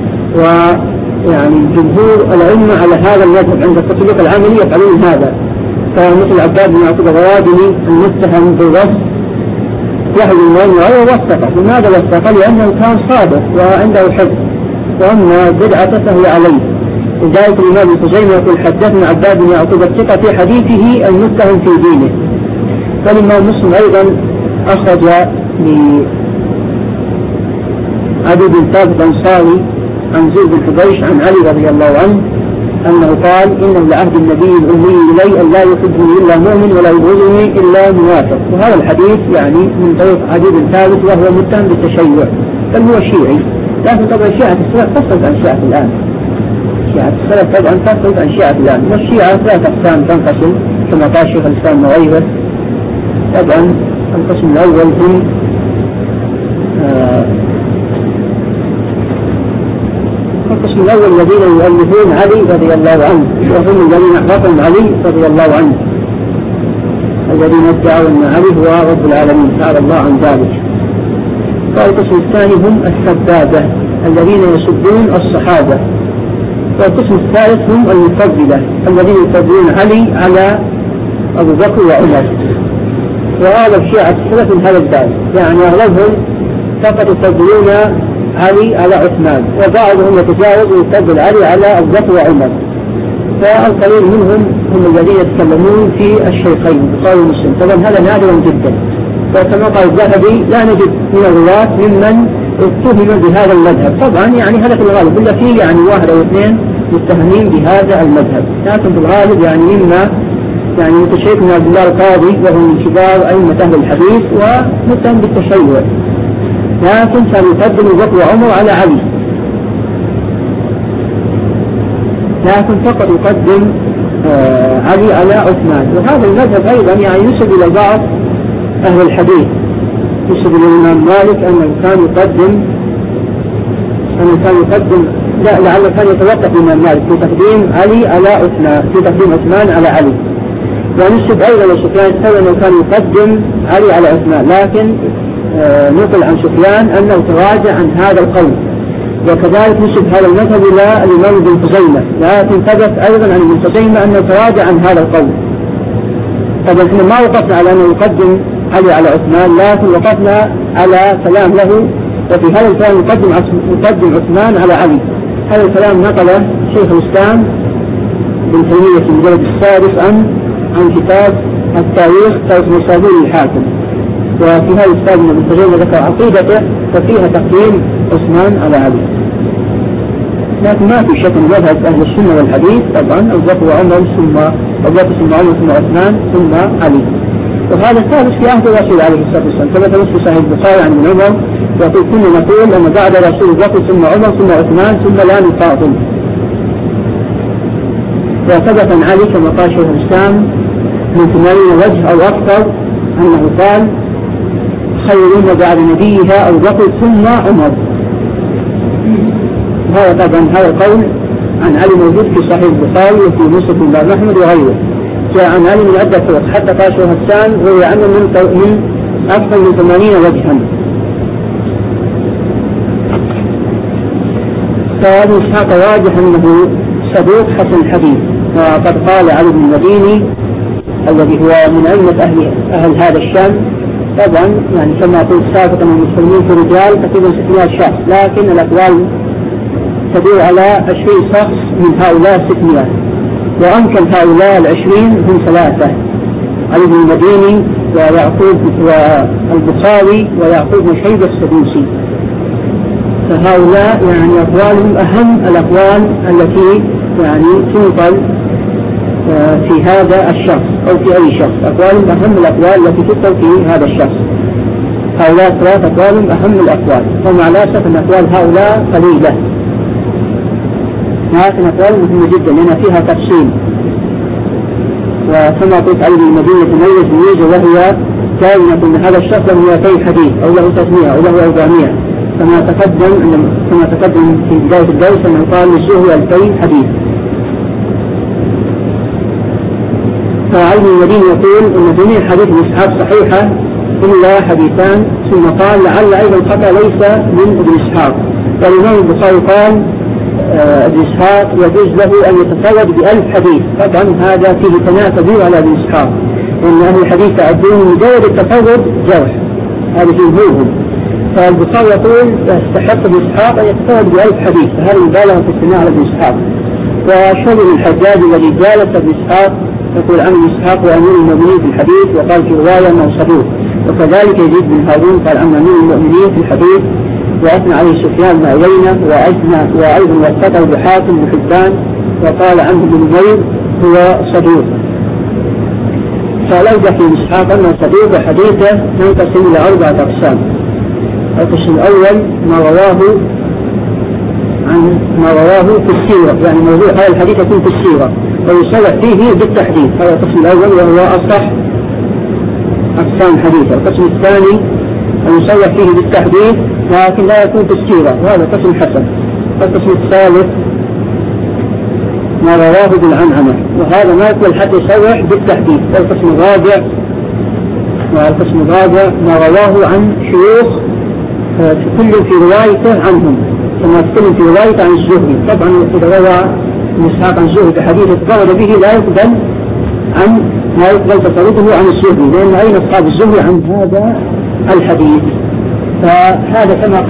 ويعني جمهور العلم على هذا المذهب عند التطبيق العملي يفعلون هذا، فمثل عباد بن يعقوب الغوادمي المتهم بالوصف يحيى بن معين وغيره وثقه. لماذا وثقه؟ لأنه كان صادق وعنده حفظ، وأما بدعته فهي عليه. لذلك الإمام ابن خزيمة يقول حدثنا عباد بن يعقوب الثقة في حديثه المتهم في دينه. والإمام مسلم أيضا أخرج لعدي بن ثابت الأنصاري عن زيد بن حبيش عن علي رضي الله عنه أنه قال إنه لعهد النبي الأمي إلي أن لا يحبني إلا مؤمن ولا يبغضني إلا منافق. وهذا الحديث يعني من طريق عدي بن ثابت وهو متهم بالتشيع، بل هو شيعي، لكن طبعا شيعة السلف تختلف عن شيعة الآن. شيعة السلف طبعا تختلف عن شيعة الآن، والشيعة ثلاث أقسام تنقسم كما قال شيخ الإسلام وغيره. طبعا القسم الأول هم القسم الأول الذين يؤلفون علي رضي الله عنه، وهم الذين أحبطهم علي رضي الله عنه، الذين ادعوا أن علي هو رب العالمين تعالى الله عن ذلك. والقسم الثاني هم السبابة الذين يسبون الصحابة. والقسم الثالث هم المفضلة الذين يفضلون علي على أبو بكر وعمر. وهذا الشيعة السلف من هذا الباب، يعني أغلبهم فقط يفضلون علي على عثمان، وبعضهم يتجاوز ويفضل علي على أبو بكر وعمر. فالقليل منهم هم الذين يتكلمون في الشيخين بقول مسلم. طبعا هذا نادر جدا، وكما قال الذهبي لا نجد من الرواة ممن اتهم بهذا المذهب. طبعا يعني هذا في الغالب إلا فيه يعني 1 أو 2 متهمين بهذا المذهب، لكن في الغالب يعني مما يعني مثل شيخ بن عبد الله القاضي وهو من كبار أئمة أهل الحديث ومتهم بالتشيع، لكن كان يقدم أبو بكر وعمر على علي، لكن فقط يقدم علي على عثمان. وهذا المذهب أيضا يعني ينسب إلى بعض أهل الحديث، ينسب إلى الإمام مالك أنه كان يقدم لا لعل كان يتوقف الإمام مالك في تقديم علي على عثمان، في تقديم عثمان على علي. ونسب أيضا لسفيان الثوري أنه كان يقدم علي على عثمان، لكن نقل عن سفيان أنه تراجع عن هذا القول. وكذلك نسب هذا المذهب إلى الإمام ابن خزيمة، لكن ثبت أيضا عن ابن خزيمة أنه تراجع عن هذا القول. طبعا احنا ما وقفنا على أنه يقدم علي على عثمان، لكن وقفنا على كلام له وفي هذا الكلام يقدم عثمان على علي. هذا الكلام نقله شيخ الإسلام بن تيمية في المجلد السادس عن كتاب التاريخ تاريخ مصادر الحاكم. وفي هذا الكتاب ابن خزيمة ذكر عقيدته ففيها تقديم عثمان على علي. لكن ما في شك مذهب أهل السنة والحديث طبعا أبو بكر وعمر ثم عمر ثم عثمان ثم علي. وهذا الثالث في عهد الرسول عليه الصلاة والسلام، كما في صحيح البخاري عن ابن عمر يقول كنا نقول أن بعد رسول بكر ثم عمر ثم عثمان ثم لا نفاضل. وثبت عن علي كما قال شيخ الإسلام من 80 وجه أو أكثر أنه قال خيرون بعد نبيها أبو بكر ثم عمر. هذا طبعا هذا القول عن علي موجود في صحيح البخاري وفي مسلم بن أحمد وغيره. جاء عن علي من عدة طرق حتى قال شيخ الإسلام روي عنه من أكثر من 80 وجها. فابن إسحاق راجح أنه صدوق حسن الحديث. وقد قال علي بن المديني الذي هو من أئمة أهل هذا الشام، طبعا يعني كما قلت سابقا المسلمين في رجال تقريبا 600 شخص، لكن الأقوال تدور على 20 شخص من هؤلاء 600، وأمكن هؤلاء 20 هم ثلاثة: علي بن المديني ويعقوب والبخاري ويعقوب بن شيبة السدوسي. فهؤلاء يعني أقوالهم أهم الأقوال التي يعني تنقل في هذا الشخص أو في أي شخص. أقوالهم أهم الأقوال التي تنقل في هذا الشخص. هؤلاء ثلاثة أقوالهم أهم الأقوال، ومع الأسف أن أقوال هؤلاء قليلة، لكن أقوال مهمة جدا لأن فيها تفصيل. وكما قلت علي بن المدينة تميز بميزة وهي كائنة أن هذا الشخص له 200 حديث أو له 300 أو له 400، كما تقدم في بداية الدرس أنه قال للزهري 2000 حديث. فعلي بن المدينة يقول أن جميع حديث ابن إسحاق صحيحة إلا حديثان، ثم قال لعل أيضا الخطأ ليس من ابن إسحاق. والإمام البخاري قال ابن إسحاق يجوز له أن يتفرد ب1000 حديث. طبعا هذا فيه ثناء كبير على ابن إسحاق، لأن أهل الحديث تعدون مجرد التفرد جرح، هذا فيه جوهم. فالبخاري يقول يستحق ابن إسحاق أن يتفرد ب1000 حديث، فهذا مبالغة في الثناء على ابن إسحاق. وشهر الحجاج الذي جالس ابن إسحاق يقول عن ابن إسحاق وأمير المؤمنين في الحديث، وقال في رواية أنه صدوق. وكذلك يزيد بن هارون قال عن أمير المؤمنين في الحديث، وأثنى عليه سفيان بن عيينة وأيضا وثقه بحاتم بن حبان، وقال عنه ابن نمير هو صدوق. فالأوجه في إسحاق أنه صدوق، وحديثه ينقسم إلى 4 أقسام. القسم الأول ما رواه في السيرة، يعني موضوع هذا الحديث يكون في السيرة ويصرح فيه بالتحديث، هذا القسم الأول وهو أصح أقسام الحديث. القسم الثاني يصرح فيه بالتحديث لكن لا يكون في السيرة، وهذا قسم حسن. القسم الثالث ما رواه بالعنعنة، وهذا ما يقبل حتى يصرح بالتحديث. والقسم الرابع ما رواه عن شيوخ كل في روايته عنهم، كما تكلم في روايته عن الزهري. طبعا إذا روى إسحاق عن الزهري بحديث تفرد به لا يقبل تفرده عن الزهري، لأن أين أصحاب الزهري عن هذا الحديث؟ فهذا كما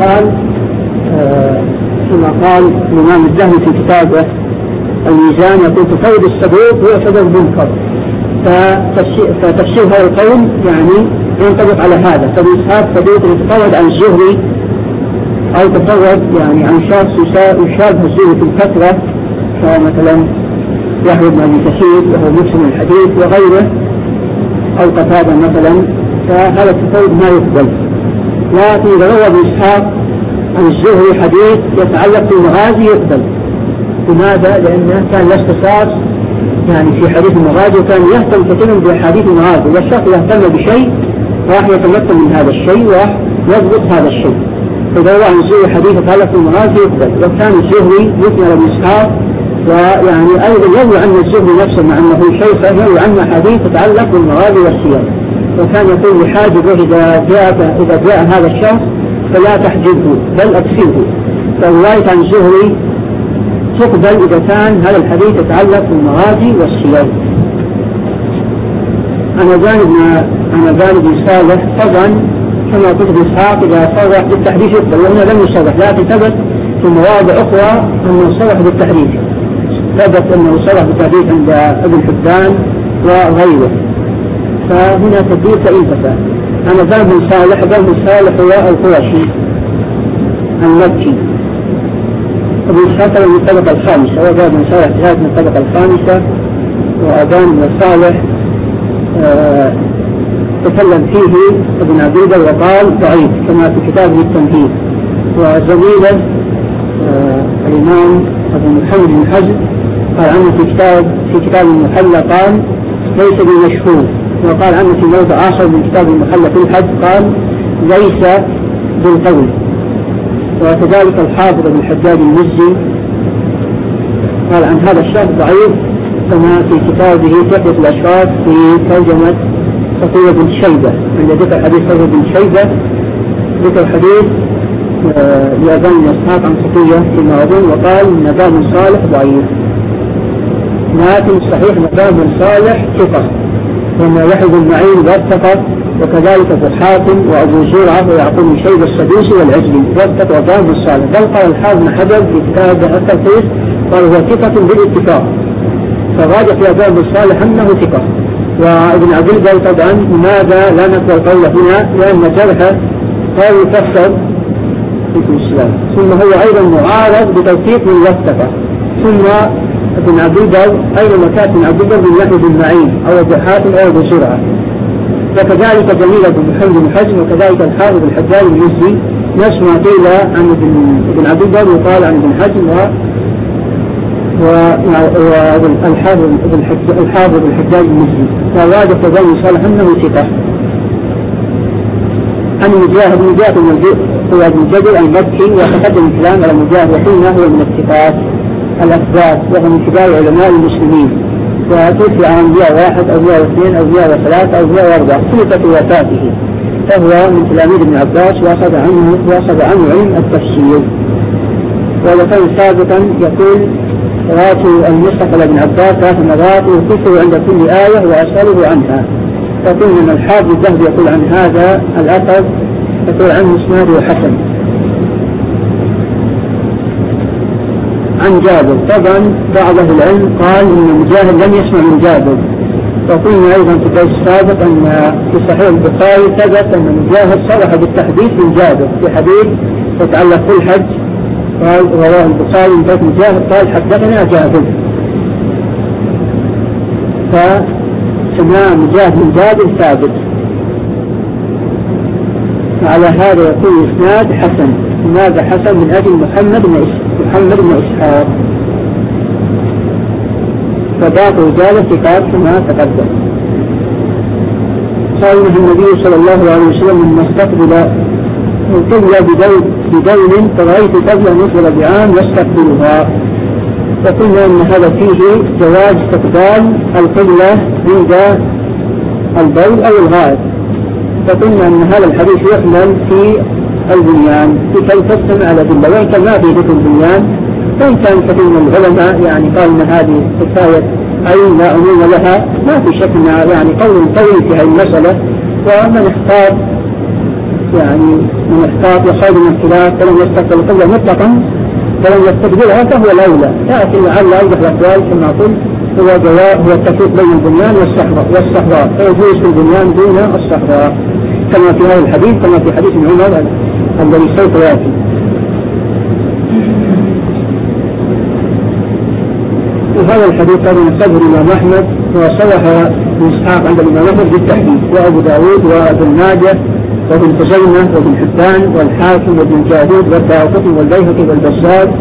قال الإمام الذهبي في كتابه الميزان، يقول تفرد الصدوق هو صدوق منكر. فتفسير هذا القول يعني ينطبق على هذا. فابن إسحاق صدوق يتفرد عن الزهري أو تفرد يعني عن شخص يشابه الزهري في الفترة، فمثلا يحيى بن أبي كثير وهو مسلم الحديث وغيره أو قتادة مثلا، فهذا التفرد ما يقبل. لكن إذا روى ابن إسحاق عن الزهري حديث يتعلق بالمغازي يقبل. لماذا؟ لأنه كان له اختصاص يعني في حديث المغازي، وكان يهتم كثيرا بحديث المغازي، والشخص يهتم بشيء راح يتمكن من هذا الشيء ويضبط هذا الشيء. إذا روى عن الزهري حديث يتعلق بالمغازي يقبل. وكان الزهري يثنى على ابن إسحاق، ويعني أيضا يروي عن الزهري نفسه مع أنه شيخه يروي عنه حديث تتعلق بالمغازي والسير. وكان يقول لحاجبه إذا جاء هذا الشخص فلا تحجبه بل أكسره. فالرواية عن الزهري تقبل إذا كان هذا الحديث يتعلق بالمغازي والسير. عن جانب بن صالح طبعا كما قلت ابن إسحاق إذا صرح بالتحديث يقبل، وهنا لم يصرح، لكن ثبت في مواضع أخرى أنه صرح بالتحديث. ثبت أنه صرح بالتحديث عند ابن حبان وغيره، فهنا تدليل فإنتفى. عن جانب بن صالح، بن صالح هو القرشي المكي، ابن إسحاق من الطبقة الخامسة، وجاء بن صالح ثلاث من الطبقة الخامسة. وأبان بن صالح تكلم فيه ابن عبيدة وقال ضعيف كما في كتابه التمهيد. وزميله الإمام أبو محمد بن حزم قال عنه في كتاب المحلى قال ليس بمشهور، وقال عنه في موضع آخر من كتاب المحلى في الحج قال ليس بالقول. وكذلك الحافظ ابن الحجاج المزي قال عن هذا الشخص ضعيف كما في كتابه تحفة الأشراف في ترجمة صفية بن شيبة، عند ذكر حديث صفية بن شيبة ذكر حديث لأبان بن إسحاق عن صفية فيما أظن، وقال إن أبان بن صالح ضعيف. لكن صحيح أن أبان بن صالح ثقة، وما يحيى بن معين وثقة، وكذلك أبو حاتم وأبو زرعة ويعقوب بن شيبة السدوسي والعجلي وثق أبان بن صالح. بل قال الحافظ بن حجر في كتابه التلخيص قال هو ثقة بالاتفاق، فراجع في أبان بن صالح أنه ثقة. وابن عبد البر طبعا لماذا لا نقبل قوله هنا؟ لأن جرحه قال يفسر في الإسلام، ثم هو أيضا معارض بتوثيق من وثقه. ثم ابن عبد البر أيضا كان ابن عبد البر بن يحيى بن معين أو أبو حاتم أو أبو زرعة، وكذلك جميل بن محمد بن حزم، وكذلك الحافظ الحجاج المزي نفس ما قيل عن ابن عبد البر وقال عن ابن حزم والحافظ الحجاج المزي. فواجه بن صالح أنه ثقة. عن مجاهد هو ابن جبل المكي، وتقدم الكلام على مجاهد وقلنا هو من الثقات الأثبات، وهو من كبار علماء المسلمين، وتوفي عن 101 أو 102 أو 103 أو 104 سنة وفاته، فهو من تلاميذ ابن عباس وأخذ عنه علم التفسير. وكان سابقا يقول راتوا المصحف على ابن عباس 3 مرات وكفوا عند كل آية وأسأله عنها. فقلنا أن الحافظ الذهبي يقول عن هذا الأثر يقول عنه إسناده حسن. عن جابر طبعا بعض أهل العلم قال إن مجاهد لم يسمع من جابر، وقلنا أيضا في الدرس السابق أن في صحيح البخاري ثبت أن مجاهد صرح بالتحديث من جابر في حديث يتعلق بالحج، قال رواه البخاري من طريق مجاهد قال حدثنا جابر، فسماع مجاهد من جابر ثابت. وعلى هذا يكون إسناد حسن. لماذا حسن؟ من أجل محمد بن إسحاق، فباقي رجاله ثقات كما تقدم. قال النبي صلى الله عليه وسلم لما استقبل القبلة بدون فرأيت قبل أن يصل بعام يستقبلها، وقلنا أن هذا فيه جواز استقبال القبلة عند البول أو الغائط. فقلنا أن هذا الحديث يحمل في البنيان لكي تستمع على الأدلة، وإن كان ما في ذكر البنيان، وإن كان كثير من العلماء يعني قال أن هذه حكاية عين لا عموم لها، ما في شك يعني قول طويل في هذه المسألة. ومن احتاط يخرج من الخلاف فلم يستقبل القبلة مطلقا فلم يستقبلها فهو الأولى. لكن لعل أوضح الأقوال كما قلت هو التفريق بين البنيان والصحراء، فيجوز في البنيان دون الصحراء كما في هذا الحديث، كما في حديث عمر الذي سوف يأتي. وهذا الحديث هذا يصدر الإمام أحمد وصلح إسحاق عند الإمام أحمد بالتحديد، وأبو داود وابن ماجه وابن خزيمة وابن حبان والحاكم وابن جارود والدارقطني والبيهقي والبزار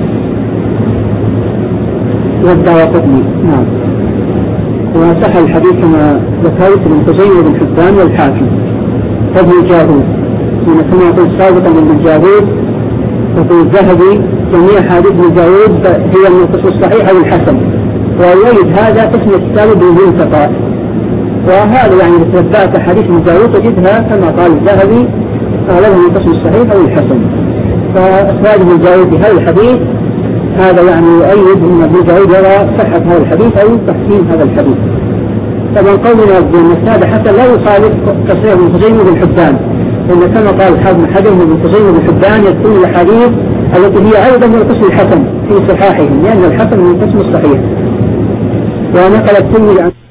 والدارقطني. نعم. وصح الحديث كما ذكرت ابن خزيمة وابن حبان والحاكم وابن جارود، كما قلت سابقا ابن جارود وفي الذهبي جميع حديث ابن جارود هي من القسم الصحيح أو الحسن، ويريد هذا قسم الكتاب بالمنتقى، وهذا يعني تتبعت حديث ابن جارود تجدها كما قال الذهبي أغلبها من القسم الصحيح أو الحسن. فإخراج ابن جارود بهذا الحديث هذا يعني يؤيد أن ابن جارود يرى صحة هذا الحديث أو تحسين هذا الحديث. طبعا قولنا بالمسند حتى لا يخالف تصريح ابن خزيمة وابن حبان، لأن كما قال الحافظ بن حجر ابن خزيمة وابن حبان يذكرون الأحاديث التي هي أيضا من القسم الحسن في صحاحهم، لأن الحسن من القسم الصحيح. ونقل الترمذي عن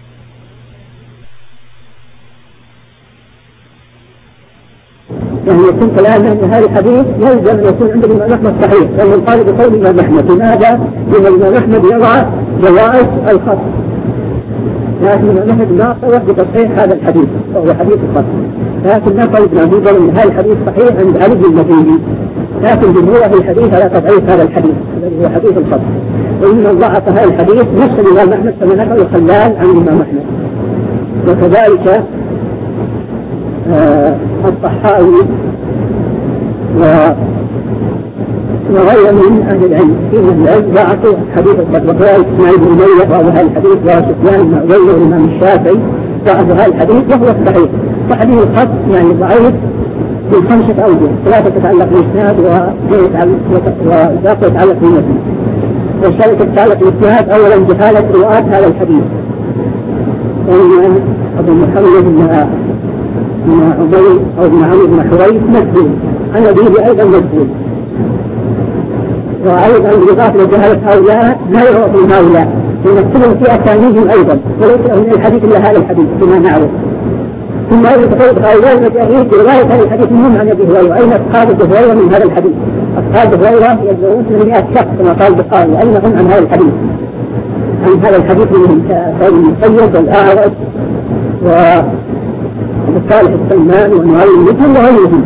يعني يكون كلام أن هذا الحديث يلزم أن يكون عند الإمام أحمد صحيح، لأنه قال بقول الإمام أحمد. لماذا؟ لأن الإمام أحمد يضع جوائز الخط، لكن الإمام أحمد ما قال بتصحيح هذا الحديث وهو حديث الخط، لكن ما قال ابن أبي ذر أن هذا الحديث صحيح عند علي بن المديني، لكن جمهور الحديث على تضعيف هذا الحديث الذي هو حديث الخط، وإن ضعف هذا الحديث نفس الإمام أحمد كما نقل الخلال عن الإمام أحمد. وكذلك الطحاوي وغير من أهل العلم في من العلم ضعفوا حديث الخط، وقال إسماعيل بن أمية وأبو هذا الحديث وسفيان بن عيينة والإمام الشافعي ضعفوا هذا الحديث وهو الصحيح. فحديث الخط يعني ضعيف من 5 أوجه، 3 تتعلق بالإسناد وباقي يتعلق بالمتن. والثالث تتعلق بالإسناد أولا جهالة رواة هذا الحديث، وإن أبو محمد بن عبيد أو بن عمرو بن حويس مجهول، عن أبيه أيضا مجهول، وأيضا بالإضافة لجهالة هؤلاء لا يعرف من هؤلاء، يمثلهم في أسانيدهم أيضا، وليس من الحديث إلا هذا الحديث كما نعرف. ثم أيضا تقول هؤلاء المجاهيل برواية هذا الحديث منهم عن أبي هريرة. أين أصحاب أبي هريرة من هذا الحديث؟ أصحاب أبي هريرة يبلغون 800 شخص كما قال البخاري، أين هم عن هذا الحديث؟ عن هذا الحديث منهم كسعيد بن المسيب والأعرج وصالح السمان ونعيم بن وغيرهم.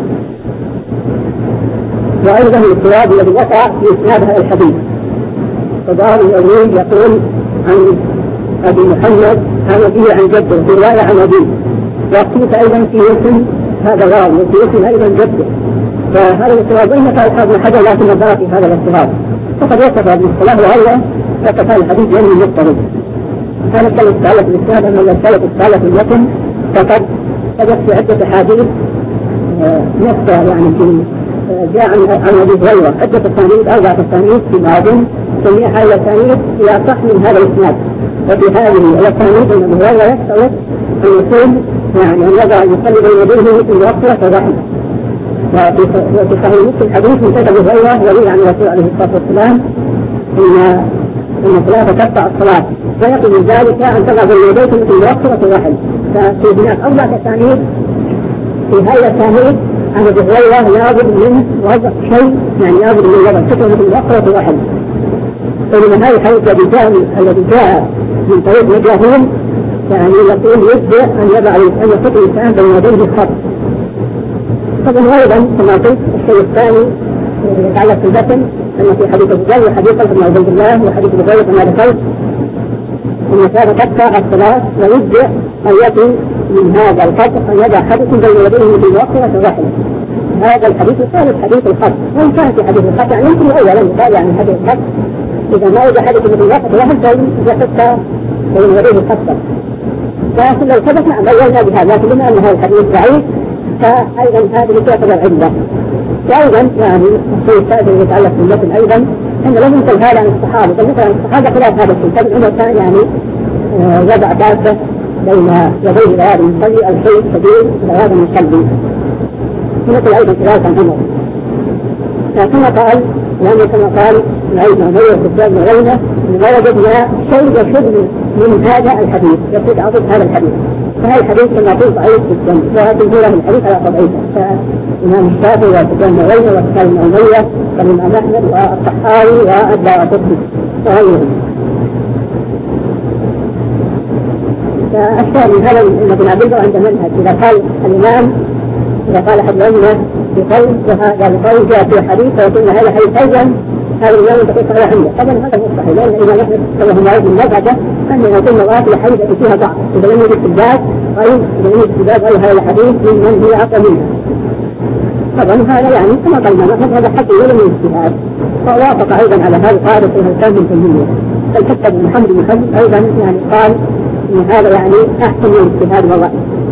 وأيضا الصواب الذي وقع في إسناد هذا الحديث، فبعض الأولين يقول عن أبي محمد عن أبيه عن جده، في رواية عن أبيه، وقيت أيضا في اسم هذا الراوي وفي اسم أيضا جده. فهذا الاضطراب وإن قال الحافظ بن حجر لكن نظر في هذا الاضطراب، فقد وصف ابن الصلاح وهو وصف هذا الحديث بأنه مضطرب. هذا الكلام يتعلق بالإسناد، أما إذا يتعلق بالمتن فقد في عدة أحاديث نفسها يعني جاء عن أبي هريرة عدة أسانيد 4 أسانيد في بعض جميع هذه الأسانيد هي أصح من هذا الإسناد. وفي هذه الأسانيد أن أبي هريرة يشترط أن يكون يعني أن يضع يصلي بين يديه في مغفرة الرحم. وفي صحيح مسلم حديث من أبي هريرة يروي عن الرسول عليه الصلاة والسلام إن الصلاة تقطع الصلاة، فيقول من ذلك أن تضع بين يديك في مغفرة الرحم. ففي هناك 4 أسانيد في هذه الأسانيد عن أبي هريرة لابد من وضع شيء، يعني لابد من وضع شيء مثل مغفرة الرحم. فمن هذا الحديث الذي جاء من طريق مجاهيل يعني يقول يجب أن يضع أن يحط الإنسان بين يديه الخط. طبعا أيضا كما قلت الشيء الثاني يتعلق في البطن أن في حديث الرجال وحديث ابن عبد الله وحديث الرجال كما ذكرت أن كان تقطع الصلاة ويجب أن يكون من هذا القطع أن يضع حدث بين يديه في مغفرة الرحم. هذا الحديث يخالف حديث الخط، وإن كان في حديث الخط يعني يمكن أولا يقال يعني حديث الخط إذا ما وجد حدث في مغفرة الرحم فيحط بين يديه الخط. لكن لو ثبت بينا بهذا، لكن بما أن هذا الحديث ضعيف فأيضا هذه تعتبر عدة. وأيضا يعني الشيء الثالث الذي يتعلق بالمتن أيضا أن لم ينقل هذا عن الصحابة، فمثلا الصحابة خلاف هذا الشيء، فابن عمر كان يعني وضع دابة بين يديه لهذا المصلي الشيء الكبير لهذا المصلي، مثل أيضا خلاف عن عمر. كما قال لأنه كما قال العلم عمر وكتاب وغيره ما وجدنا شيء يشد من هذا الحديث، يشد عضد هذا الحديث. فهذا الحديث كما قلت ضعيف جدا، وهذا له الحديث على تضعيفه. فالإمام الشافعي وكتاب وغيره وكتاب المعمرية والإمام أحمد والطحاوي والدارقطني وغيرهم. فأشياء من هذا الذي نعبده عند منهج. إذا قال الإمام إذا قال أحد الأئمة بقول وهذا بقول جاء في حديث ويكون هذا حديث أيضا هذا اليوم تقول صحيح عنده. طبعا هذا هو الصحيح، لأن الإمام أحمد صلى الله عليه وسلم مذهبه أن يكون مواقف الحديث التي فيها ضعف إذا لم يجد استدلال غير هذا الحديث ممن هو أقوى منه. طبعا هذا يعني كما قلنا هذا حد يولي من الاجتهاد، فوافق أيضا على هذا قال في الكلام من تنمية. فالكتب محمد بن حزم أيضا يعني قال إن هذا يعني أحسن من الاجتهاد والرأي.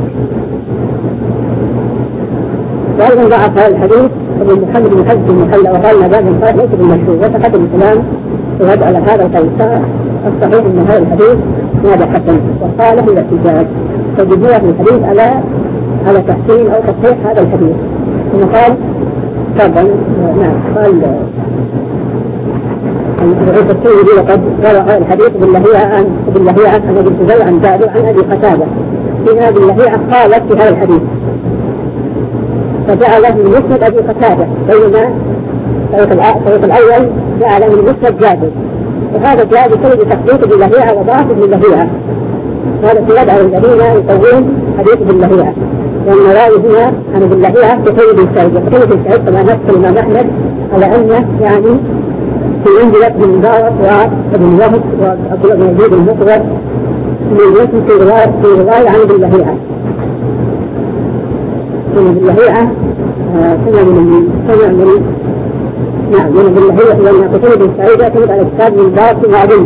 وأيضا ضعف هذا الحديث ابن محمد بن حزم المحلى وقال ما هذا الصحيح ليس بالمشهور، وتقدم الكلام ويدعو على هذا القول. الصحيح أن هذا الحديث هذا حسن وصالح للاحتجاج، فجمهور في الحديث على تحسين أو تصحيح هذا الحديث. ثم قال طبعا قال الرئيس السيدي وقد روى الحديث باللهيعة عن أبي الزبير عن جابر عن أبي قتادة في هذه اللهيعة قالت في هذا الحديث فجعله من مسند أبي قتادة، بينما الطريق الأول جعله من مسند جابر، وهذا جاء بسبب تخطيط باللهيعة وضعف باللهيعة. هذا في يدعو الذين يقولون حديث باللهيعة، وأن راوي هنا عن باللهيعة بقيد السعيد. وقيد السعيد كما نفس الإمام أحمد على أنه يعني في أنجلت من مبارك وابن وهب وأبو بن يزيد المقرر من يسم في رواية عن باللهيعة. من باللهيعة من باللهيعة لأن قيد السعيد يعتمد على كتاب من مبارك وعدل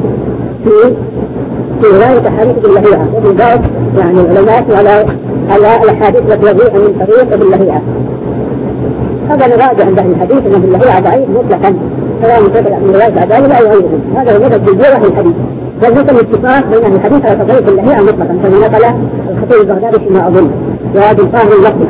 في رواية حديث باللهيعة، وابن مبارك يعني العلماء على الأحاديث التي يضيعها من طريق باللهيعة. هذا نراجع عند الحديث أن باللهيعة ضعيف مطلقا سواء من رواية عدالة أو غيرهم. هذا هو مذهب جمهور أهل الحديث، بل مثل الاتفاق بين أهل الحديث على تضعيف باللهيعة مطلقا، كما نقل الخطيب البغدادي فيما أظن وهذا الفاهم اللفظي.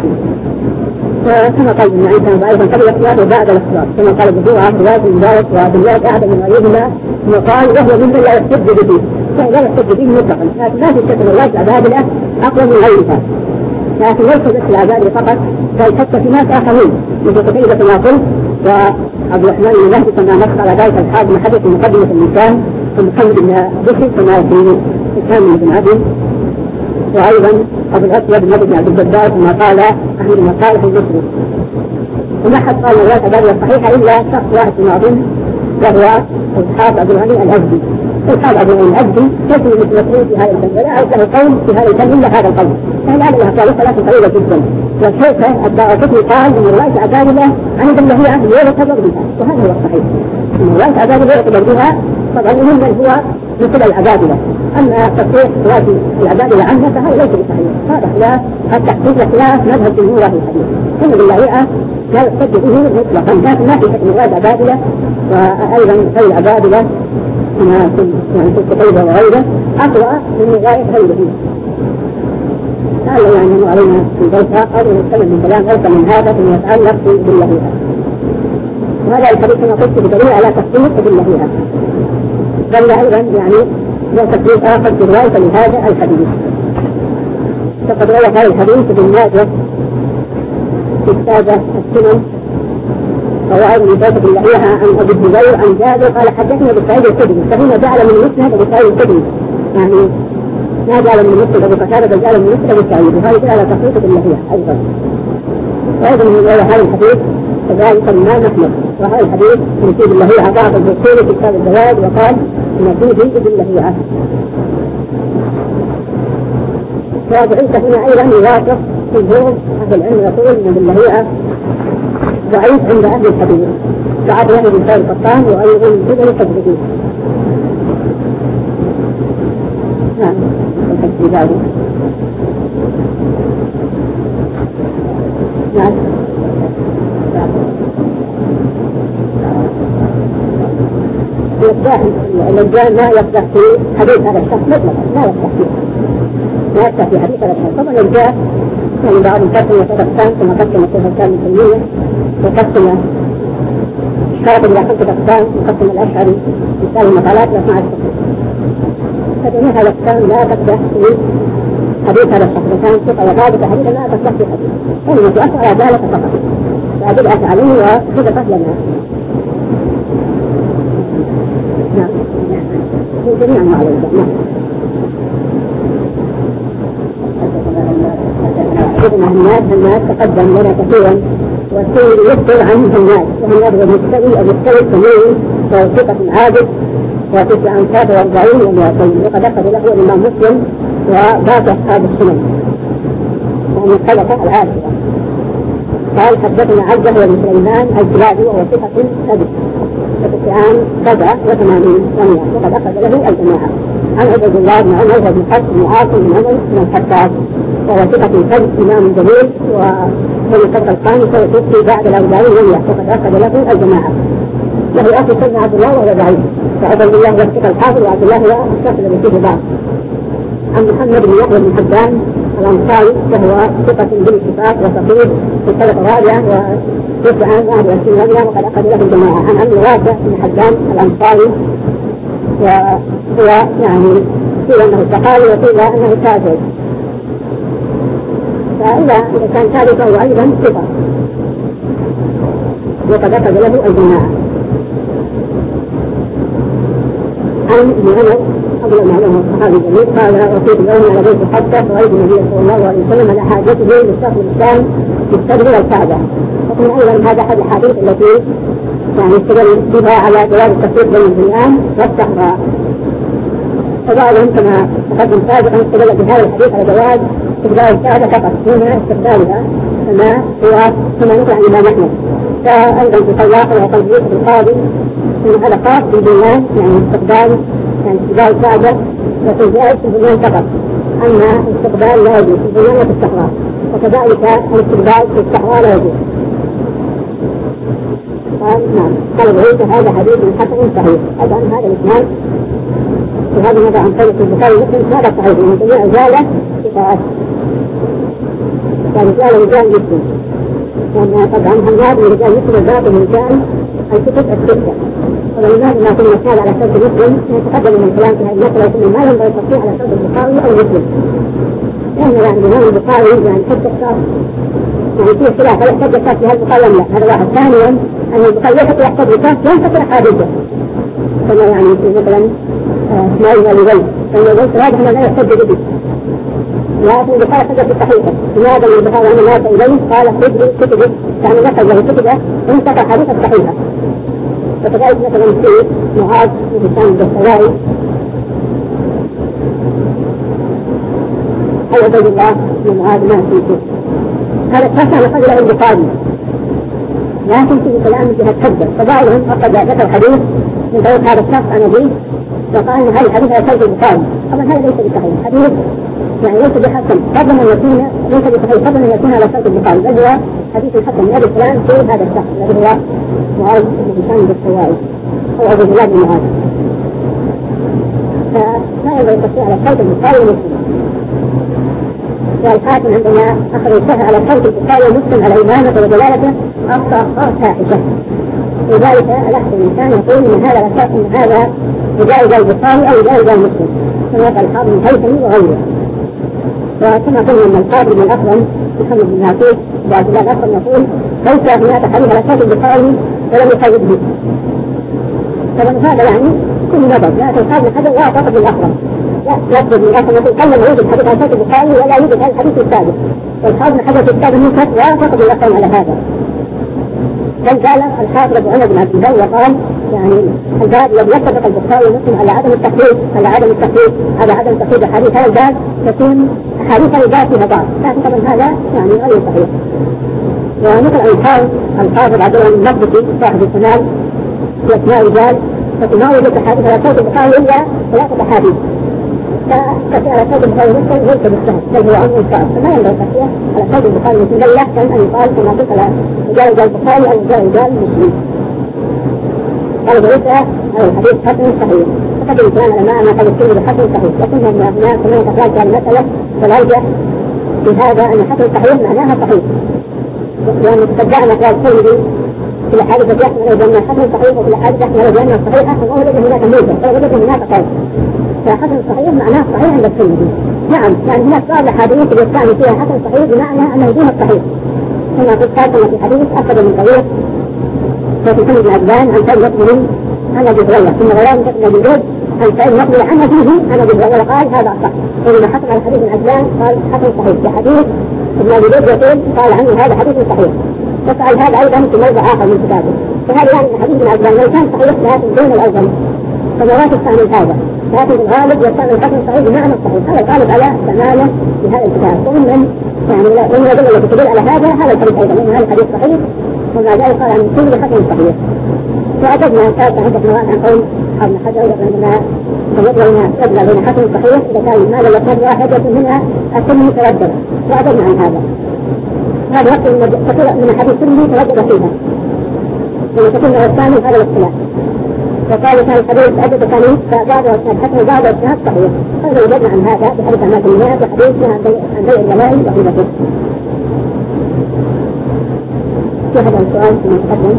فكما قال ابن معين كان ضعيفا قبل الاختلاط وبعد الاختلاط، كما قال الجمهور عن رواية المبارك وابن الله أحد من غيرهما وقال وهو ممن لا يحتج به، لا يحتج به مطلقا، لكن لا تشك ان رواية العبادلة أقوى من غيرها، لكن ليس بس العبادلة فقط، بل حتى في ناس آخرين مثل قتيبة كما قلت وعبد الرحمن بن مهدي كما نص على ذلك أصحاب محدث في مقدمة اللسان ومحمد بن بشر كما في كامل بن عبد، وأيضا أبو الأسود بن عبد الجبار كما قال أحمد بن صالح المصري. وما حد قال رواية العبادلة الصحيحة إلا شخص واحد في الماضي وهو إسحاق عبد الغني الأزدي. إسحاق عبد الغني الأزدي كيف يمثلون في هذا الفن ولا أعرف له قول في هذا الفن إلا هذا القول، فهل هذا الأقوال ثلاثة قليلة جدا. والشيخ الدارقطني قال إن رواية العبادلة عند اللهيعة لا يعتبر بها، وهذا هو الصحيح. إن رواية العبادلة لا يعتبر بها، طبعا المهم هو مثل العبادلة، أما تصحيح رواية العبادلة عنها فهذا ليس بصحيح. هذا خلاف التحقيق وخلاف مذهب جمهور أهل الحديث، إن اللهيعة لا يحتج به مطلقا، لكن ما في حكم رواية العبادلة وأيضا غير العبادلة كما في قتيبة وغيره أقوى من رواية غيره. هذا يعني علينا في ذلك أو نتكلم من كلام أوسع من هذا فيما يتعلق باللهيعة. وهذا الحديث كما قلت بدليل على تخصيص باللهيعة، بل أيضا يعني لا تخصيص آخر في رواية لهذا الحديث. فقد روى هذا الحديث ابن ماجه في كتاب السنن رواه ابن ماجه باللهيعة عن أبي الزبير عن جابر قال حدثنا أبو سعيد الخدري، فهنا جعل من مسند أبو سعيد الخدري، يعني ما جعل من مسند أبو قتادة بل جعل من مسند أبو سعيد، وهذا يدل على تخصيص باللهيعة أيضا. وأيضا من رواية هذا الحديث كذلك الإمام أحمد، وهذا الحديث من فيه باللهيعة ضعف البخاري في كتاب الزواج وقال إن فيه باللهيعة. وأبو عيسى هنا أيضا يوافق جمهور أهل العلم يقول إن باللهيعة ضعيف عند أهل الحديث، بعد واحد من سائر القطان وأيضا من الحديث. نعم في ذلك. نعم الرجال ما يفتح في حديث هذا الشخص مطلقا، ما يفتح في حديث هذا الشخص. طبعا الرجال يعني بعض القسم يتقسم كما قسم الشيخ الإسلام ابن تيمية وقسم الشافعي إلى 5 أقسام وقسم الأشعري مثال المقالات ل 12 قسم. فجميع هذا الأقسام لا تفتح في حديث هذا الشخص، كان ثقة وثابتة حديثا لا تفتح في حديث، إنما تؤثر على ذلك فقط فأبدأت عليه وصدقت لنا. نعم جميعا معروفة. نعم الناس تقدم لنا كثيرا والسيد يذكر عن الناس وهو المستوي الكمين وثقة عابد وتسع أنصاب 40 و200 وقد أخذ له الإمام مسلم وباقي أصحاب السنن ومن الطبقة العاشرة. قال حدثنا عبده بن سليمان الكلابي وهو ثقة ثابت وتسعان 87 وقد أخذ له الجماعة. عن عبد الله بن عمر بن حفص بن عاصم بن عمر بن الخطاب وهو ثقة ثابت إمام جليل وهو الطبقة الخامسة وتوفي بعد الأربعين وقد أخذ له الجماعة. له أخي سيدنا عبد الله وهو ضعيف فعبد الله والثقة الحافظ وعبد الله هو الشخص الذي فيه بعض. عن محمد بن يحيى بن حبان الأنصاري وهو ثقة بالاتفاق وفقيه في الطبقة الرابعة وتوفي عام 21 وقد أخذ له الجماعة. عن عم واسع بن حبان الأنصاري وهو يعني قيل أنه صحابي وقيل أنه تابعي فإذا كان تابعي فهو أيضا ثقة وقد أخذ له الجماعة. عن ابن عمر قبل ما له الصحابي الجليل قال وفيت اليوم على بيت حتى فرأيت النبي صلى الله عليه وسلم على حاجته للصف الإسلام يستدبر الكعبة. وكان أيضا هذا أحد الحديث التي يعني استدل بها على جواز التفريق بين البنيان والصحراء. وبعضهم كما تقدم سابقا استدل بهذا الحديث على جواز استقبال الكعبة فقط دون استقبالها كما نقل عن الإمام أحمد. فأيضا في طلاق وقلب يوسف القاضي من هذا خاص بالبنيان يعني استقبال الكعبة وتجاوز في البنيان فقط أما الاستقبال لا يجوز في البنيان وفي الصحراء وكذلك الاستقبال في الصحراء لا يجوز. قال بعيد هذا حديث حسن صحيح. طبعا هذا الإسناد وهذا ماذا عن طريق البخاري ومسلم هذا صحيح من جميع رجاله ثقات فرجال رجال مسلم وأن طبعا هناد من رجال مسلم الباقي من رجال الكتب الستة. ولذلك ما كنا نحتاج على شرط مسلم نتقدم من الكلام في هذه المسألة ثم ما ينبغي التصحيح على شرط البخاري أو مسلم لأن يعني الإمام البخاري يعني حتى الشرط يعني فيه خلاف هل يحتاج الشرط في هذا البخاري أم لا. هذا واحد. ثانيا أن البخاري يحتاج الشرط ينفصل أحاديثه كما يعني مثلا اسماعيل والولي فالولي واضح أنه لا يحتاج به لكن البخاري حدث الصحيحة. لماذا البخاري أنه لا إليه قال خذ كتبه يعني نحن له كتبه انتقى حديث الصحيحة. وكذلك مثلا في معاذ بن هشام الدستوائي أو عبد الله بن معاذ ما فيه هذا كان قد له البخاري لكن في كلام جهة كذب فبعضهم أخذ ذكر حديث من طريق هذا الشخص عن أبيه وقال أن هذا الحديث لا يصل البخاري. طبعا هذا ليس بصحيح حديث يعني ليس بحسن قبل أن يكون ليس بصحيح قبل أن يكون على شرط البخاري بل هو حديث الحسن من أبي فلان في هذا الشخص الذي هو معاذ بن هشام الدستوائي أو عبد الله بن معاذ. فما ينبغي التصحيح على شرط البخاري ومسلم. والحاكم عندما أخذ الشرح على شرط البخاري ومسلم على إمامته ودلالته أخطأ فاحشة. لذلك الأحسن الإنسان يقول إن هذا لا شك إن هذا رجال البخاري أو رجال مسلم كما قال الحافظ الهيثمي وغيره. وكما قلنا أن القاضي بن الأكرم محمد بن عتيق وعبد الله الأكرم يقول ليس هناك حديث على شرط البخاري ولم يقيد به. طبعا هذا يعني كل نظر لكن القاضي حجر لا يعتقد بالأكرم لا يقصد بالأكرم يقول قل ما يوجد حديث على شرط البخاري ولا يوجد هذا الحديث السابق. والقاضي حجر في الكتاب المنكر لا يعتقد بالأكرم على هذا. بل قال الحافظ ابو عمر بن عبد البر وقال يعني الباب الذي يتفق البخاري ومسلم على عدم التحريف على عدم تحريف احاديث هذا الباب تكون احاديث الباب فيها ضعف لكن طبعا هذا يعني غير صحيح. ومثل الحافظ عبد الله المقدسي صاحب الكمال في اسماء رجال فما وجد احاديث على صوت البخاري الا 3 احاديث فكثير على صوت البخاري ومسلم ليس بالسهل بل هو امر صعب فما ينبغي التصحيح على صوت البخاري ومسلم بل يحسن ان يقال كما قلت على رجال البخاري او رجال مسلم. قال بريسة الحديث حسن صحيح فقد الإسلام علماء ما قد يكون بحسن صحيح لكنهم هناك كمان تفاعل في المسألة فالأرجح في هذا أن حسن صحيح معناها صحيح لأن تتبعنا قال الترمذي في الأحاديث التي يحمل بأنها حسن صحيح وفي الأحاديث يحمل بأنها صحيحة فهو لديه هناك موجة فلديه هناك قول فحسن صحيح معناه صحيح عند الترمذي. نعم يعني هناك بعض الأحاديث يستعمل فيها حسن صحيح بمعنى أنه دون الصحيح كما قلت خاصة في حديث أخذ من طريق وفي محمد بن عجلان عن ثابت بن عن أبي هريرة ثم غيران بن جود الفعل نقل عنه فيه أنا بالرأي قال هذا صح. ولما حكم على حديث العجلان قال حكم صحيح. في حديث ابن أبي بكر يقول قال عنه هذا حديث صحيح. ففعل هذا أيضا في موضع آخر من كتابه. فهذا يعني حديث ابن عجلان لو كان صحيح لكن دون الأول فما لا تستعمل هذا. لكن الغالب يستعمل الحكم الصحيح بمعنى الصحيح. هذا الغالب على استعماله في هذا الكتاب. ومن يعني ومن الأدلة التي تدل على هذا الحديث أيضا لأن هذا الحديث صحيح ومع ذلك قال عن كل حكم صحيح. وأعتدنا ثالثا عدة نوع عن قول ابن حجر أننا نبدأ بين حكم صحيح إذا كان ما لا يكاد واحدة منها السن مترددة. وأعتدنا عن هذا. هذا وقت من الحديث كله تردد فيها. لما تكون الثاني هذا الاختلاف. وقال كان الحديث عدة ثانية فبعض الحكم بعض الشهاد صحيح. هذا وجدنا عن هذا بحديث عن مات الناس وحديث عن بيع الجمال وحيدته. في هذا السؤال في المتقدم.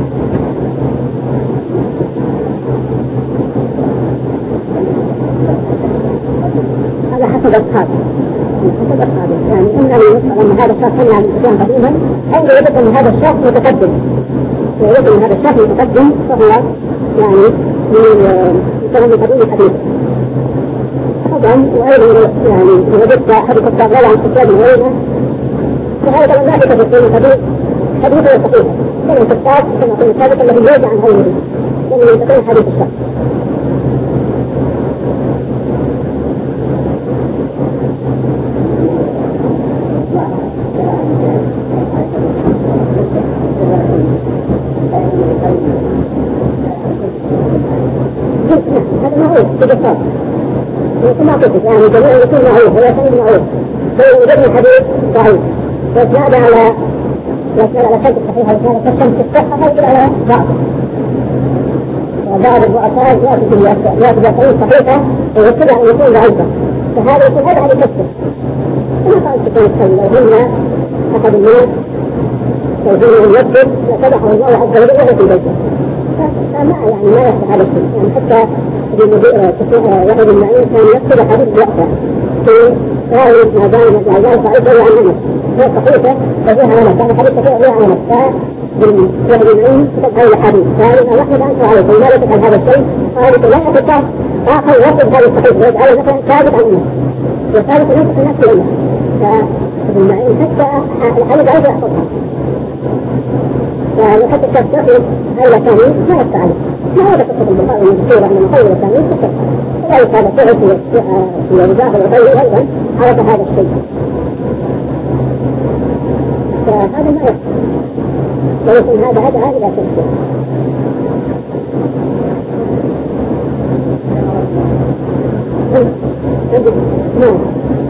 هذا حسب أصحابه يعني إن يسأل أن هذا الشخص صنع الإسلام قديما أو يجب أن هذا الشخص متقدم ويجب أن هذا الشخص متقدم فهو يعني من قديم الحديث طبعا. وأيضا يعني وجدت أحد الكتاب لا عن كتاب غيره فهذا طبعا لا يتفق الحديث حديثه صحيح كما الكتاب كما قلنا سابقا الذي يرجع عن غيره لأنه يتكلم حديث الشخص. هذا معروف بجسار كما قلت يعني جميع يكون معروف ولا شيء معروف فإن وجدنا الحديث ضعيف وإسناد على شرط الصحيح وإسناد كالشمس الصحة فيجب على ضعف. وبعض الرؤساء يأتي بأسئلة صحيحة ويرتبع أن يكون ضعيفا فهذا يكون هذا على كسر كما قال سبحانه وتعالى لو هن أحد الناس يجب أن يكتب لتبعه الله عز وجل وهو في بيته. فما يعني ما يحدث هذا الشيء يعني حتى يحيى بن معين كان يكتب حديث بوقته في راوي ما دام الأعزاء صحيح عن نفسه هي صحيحة وفيها نفس كان حديث صحيح عن نفسه يحيى بن معين كتب هذا الحديث قال نحن أنت عليه فلما لا تفعل هذا الشيء قال لا يتكاد آخر يكتب هذا الصحيح ويجعله مثلا ثابت عن نفسه وثابت نفس النفس له فابن معين حتى الحديث عايز يحفظها يعني حتى التفسير هذا ثاني ما يستعمل ما هذا قصة البخاري المذكورة من مقول الثاني قصة كذلك هذا فعل في الوزاق والغير أيضا عرف هذا الشيء فهذا ما يستعمل ولكن هذا لا تفسير. نعم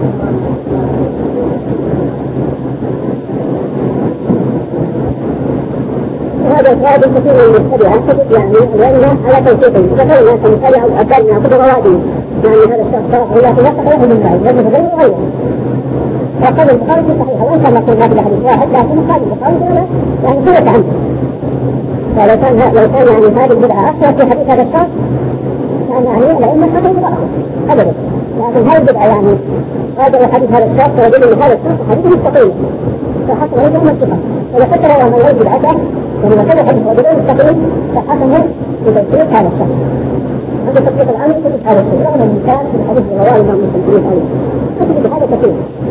هذا كثير من المبتدعة يعني لأنه على توثيقه فكل الناس المبتدعة وأبدالنا كل روادي يعني هذا الشخص صرف الله توثق له من بعد لأنه غير غير فقال البخاري صحيح وإن كان نقول هذا الحديث واحد لكن قال البخاري يعني ثبت عنه فلو كان يعني هذه البدعة أكثر في حديث هذا الشخص كان يعني لأنه حديث ضعف أبدا لكن هذه البدعة يعني هذا حديث هذا الشخص ويقول أن هذا الشخص حديث مستقيم فحصل هذا من الثقة فإذا فكر أن الغيب بدعته ولما كان الحديث وبدون مستقيم فحسنه بتوثيق هذا الشخص هذا تطبيق العمل في هذا الشيء رغم أن كان في الحديث الرواه ما مستقيم أيضا فتجد هذا كثير.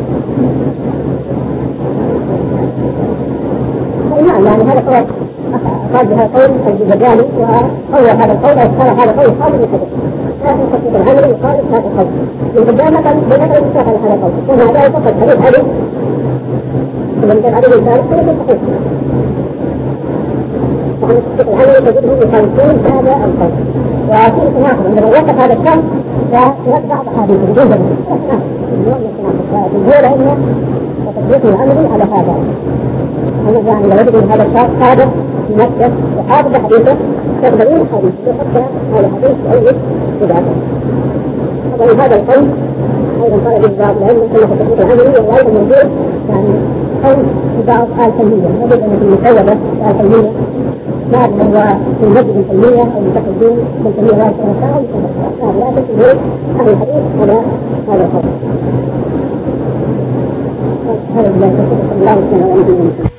نعم يعني هذا قول قال بهذا القول الجزجاني وقوى هذا القول أو هذا القول خالد من الحديث لكن تطبيق العمل يخالف هذا القول من قدام مثلا بنقل المستقى هذا القول وهذا يفقد حديث هذه فلم كان عدد الثالث فلم صحيح وعن تطبيق العمل تجده يخالفون هذا القول وفي تناقض عندما يوقف هذا الشخص فيرد بعض حديث جزء الجمهور لأنه وتطبيق العمل على هذا أنا يعني لو يجب هذا الشخص صادق في نفسه وحافظ حديثه تقبلين الحديث وحتى هذا الحديث يؤيد بدعته. طبعا هذا القول أيضا قال به بعض العلم أنه تطبيق العمل وأيضا موجود يعني قول في بعض الفنية يجب أن يكون مكوبة الفنية بعد هو في مسجد الفنية أو متقل الدين بالفنية الله سبحانه وتعالى لا تكون أهل الحديث هذا القول. هذا الله